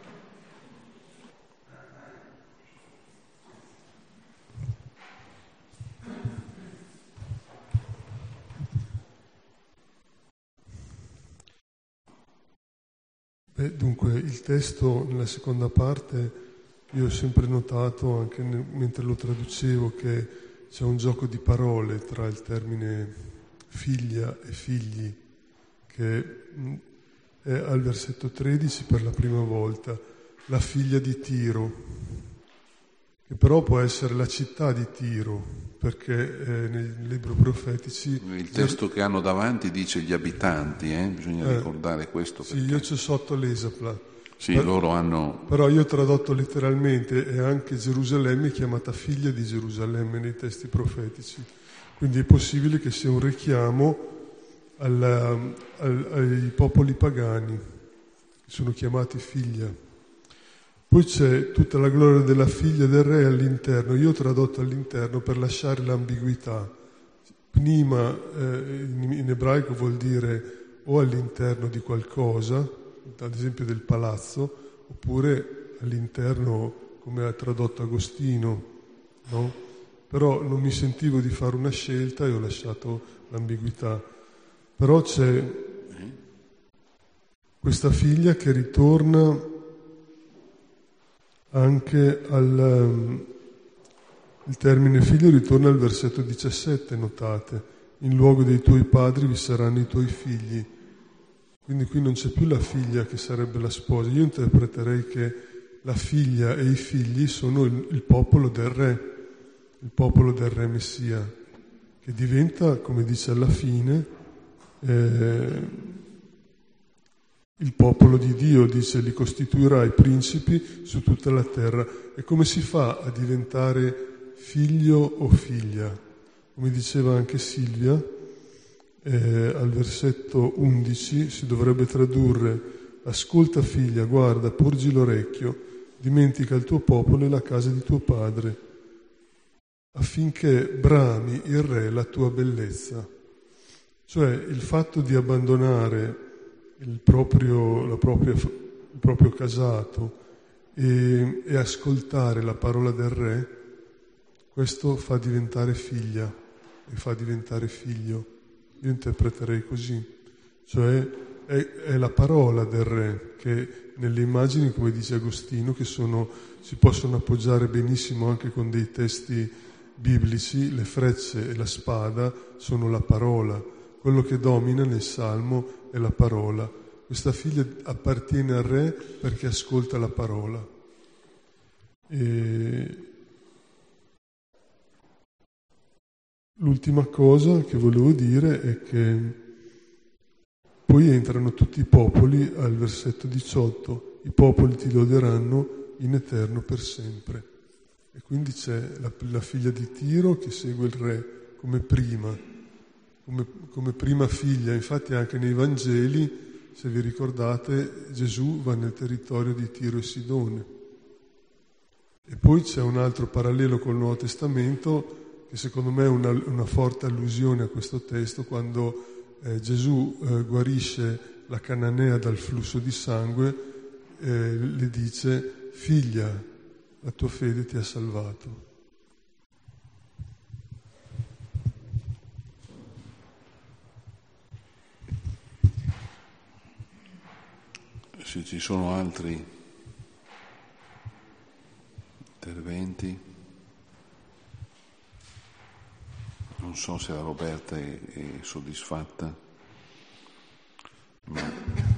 Beh, dunque, il testo nella seconda parte io ho sempre notato, anche nel, mentre lo traducevo, che c'è un gioco di parole tra il termine figlia e figli, che è al versetto tredici per la prima volta, la figlia di Tiro, che però può essere la città di Tiro, perché eh, nei libri profetici... Il testo che hanno davanti dice gli abitanti, eh? Bisogna eh, ricordare questo. Sì, perché... io c'ho sotto l'Esapla. Sì, per, loro hanno... Però io ho tradotto letteralmente, e anche Gerusalemme è chiamata figlia di Gerusalemme nei testi profetici. Quindi è possibile che sia un richiamo alla, al, ai popoli pagani, che sono chiamati figlia. Poi c'è tutta la gloria della figlia del re all'interno. Io ho tradotto all'interno per lasciare l'ambiguità. Pnima eh, in, in ebraico vuol dire o all'interno di qualcosa, ad esempio del palazzo, oppure all'interno, come ha tradotto Agostino, no? Però non mi sentivo di fare una scelta e ho lasciato l'ambiguità. Però c'è questa figlia che ritorna anche al... Il termine figlio ritorna al versetto diciassette, notate. In luogo dei tuoi padri vi saranno i tuoi figli. Quindi qui non c'è più la figlia che sarebbe la sposa. Io interpreterei che la figlia e i figli sono il, il popolo del re, il popolo del re Messia, che diventa, come dice alla fine, eh, il popolo di Dio, dice, li costituirai principi su tutta la terra. E come si fa a diventare figlio o figlia? Come diceva anche Silvia, eh, al versetto undici si dovrebbe tradurre: ascolta figlia, guarda, porgi l'orecchio, dimentica il tuo popolo e la casa di tuo padre, affinché brami il re la tua bellezza. Cioè il fatto di abbandonare il proprio, la propria, il proprio casato e, e ascoltare la parola del re, questo fa diventare figlia e fa diventare figlio. Io interpreterei così. Cioè è, è la parola del re che nelle immagini, come dice Agostino, che sono, si possono appoggiare benissimo anche con dei testi biblici, le frecce e la spada sono la parola. Quello che domina nel Salmo è la parola. Questa figlia appartiene al re perché ascolta la parola. E l'ultima cosa che volevo dire è che poi entrano tutti i popoli al versetto diciotto, i popoli ti loderanno in eterno per sempre. E quindi c'è la, la figlia di Tiro che segue il re come prima, come, come prima figlia. Infatti anche nei Vangeli, se vi ricordate, Gesù va nel territorio di Tiro e Sidone. E poi c'è un altro parallelo col Nuovo Testamento che secondo me è una, una forte allusione a questo testo, quando eh, Gesù eh, guarisce la cananea dal flusso di sangue, eh, le dice: figlia, la tua fede ti ha salvato. Se ci sono altri interventi. Non so se la Roberta è, è soddisfatta, ma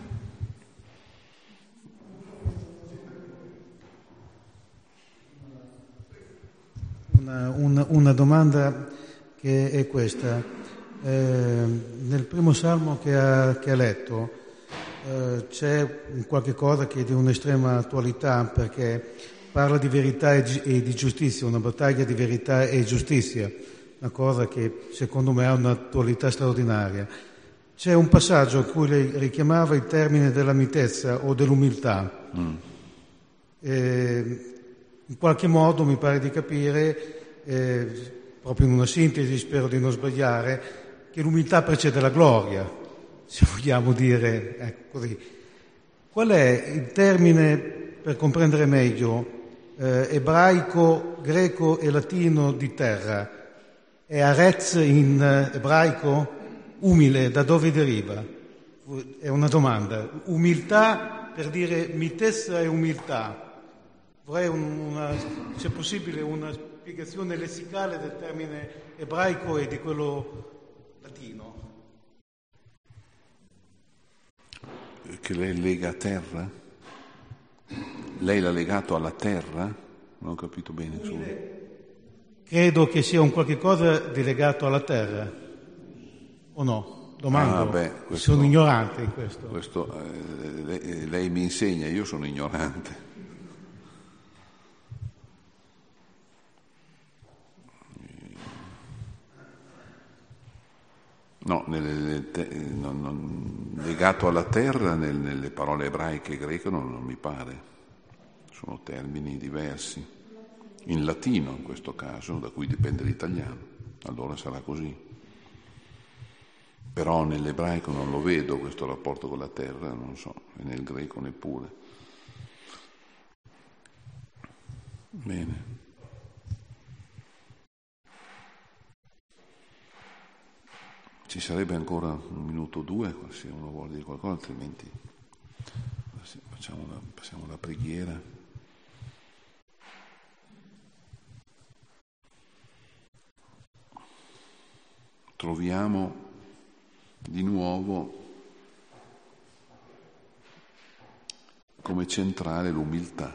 una, una, una domanda che è questa. Eh, nel primo salmo che ha, che ha letto eh, c'è qualche cosa che è di un'estrema attualità, perché parla di verità e, e di giustizia, una battaglia di verità e giustizia. Una cosa che secondo me ha un'attualità straordinaria. C'è un passaggio a cui lei richiamava il termine della mitezza o dell'umiltà. Mm. Eh, in qualche modo mi pare di capire, eh, proprio in una sintesi, spero di non sbagliare, che l'umiltà precede la gloria, se vogliamo dire ecco così. Qual è il termine, per comprendere meglio, eh, ebraico, greco e latino di terra? È arez in ebraico? Umile, da dove deriva? È una domanda. Umiltà, per dire mitezza e umiltà. Vorrei, una, se possibile, una spiegazione lessicale del termine ebraico e di quello latino. Che lei lega a terra? Lei l'ha legato alla terra? Non ho capito bene. Umile. Credo che sia un qualche cosa di legato alla terra, o no? Domando, ah, beh, questo, sono ignorante in questo. questo eh, lei, lei mi insegna, io sono ignorante. No, nelle, te, non, non, legato alla terra nel, nelle parole ebraiche e greche non, non mi pare. sono termini diversi, in latino in questo caso, da cui dipende l'italiano, allora sarà così. Però nell'ebraico non lo vedo questo rapporto con la terra, non so, e nel greco neppure. Bene. Ci sarebbe ancora un minuto o due, se uno vuole dire qualcosa, altrimenti facciamo la, passiamo alla preghiera. Troviamo di nuovo come centrale l'umiltà.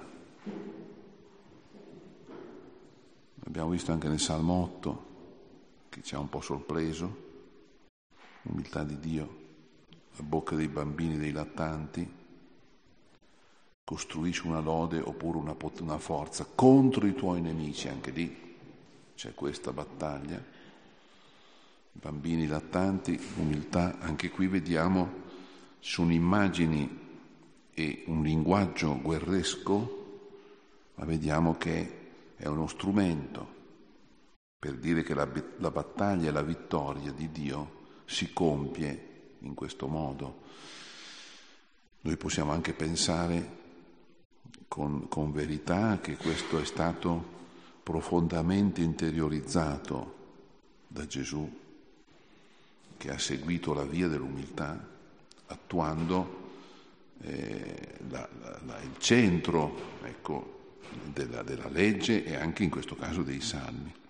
Abbiamo visto anche nel Salmo otto, che ci ha un po' sorpreso, l'umiltà di Dio, la bocca dei bambini, dei lattanti, costruisci una lode oppure una, pot- una forza contro i tuoi nemici, anche lì c'è questa battaglia. Bambini lattanti, umiltà, anche qui vediamo, sono immagini e un linguaggio guerresco, ma vediamo che è uno strumento per dire che la, la battaglia e la vittoria di Dio si compie in questo modo. Noi possiamo anche pensare con, con verità che questo è stato profondamente interiorizzato da Gesù, che ha seguito la via dell'umiltà, attuando eh, la, la, la, il centro ecco, della, della legge e anche in questo caso dei salmi.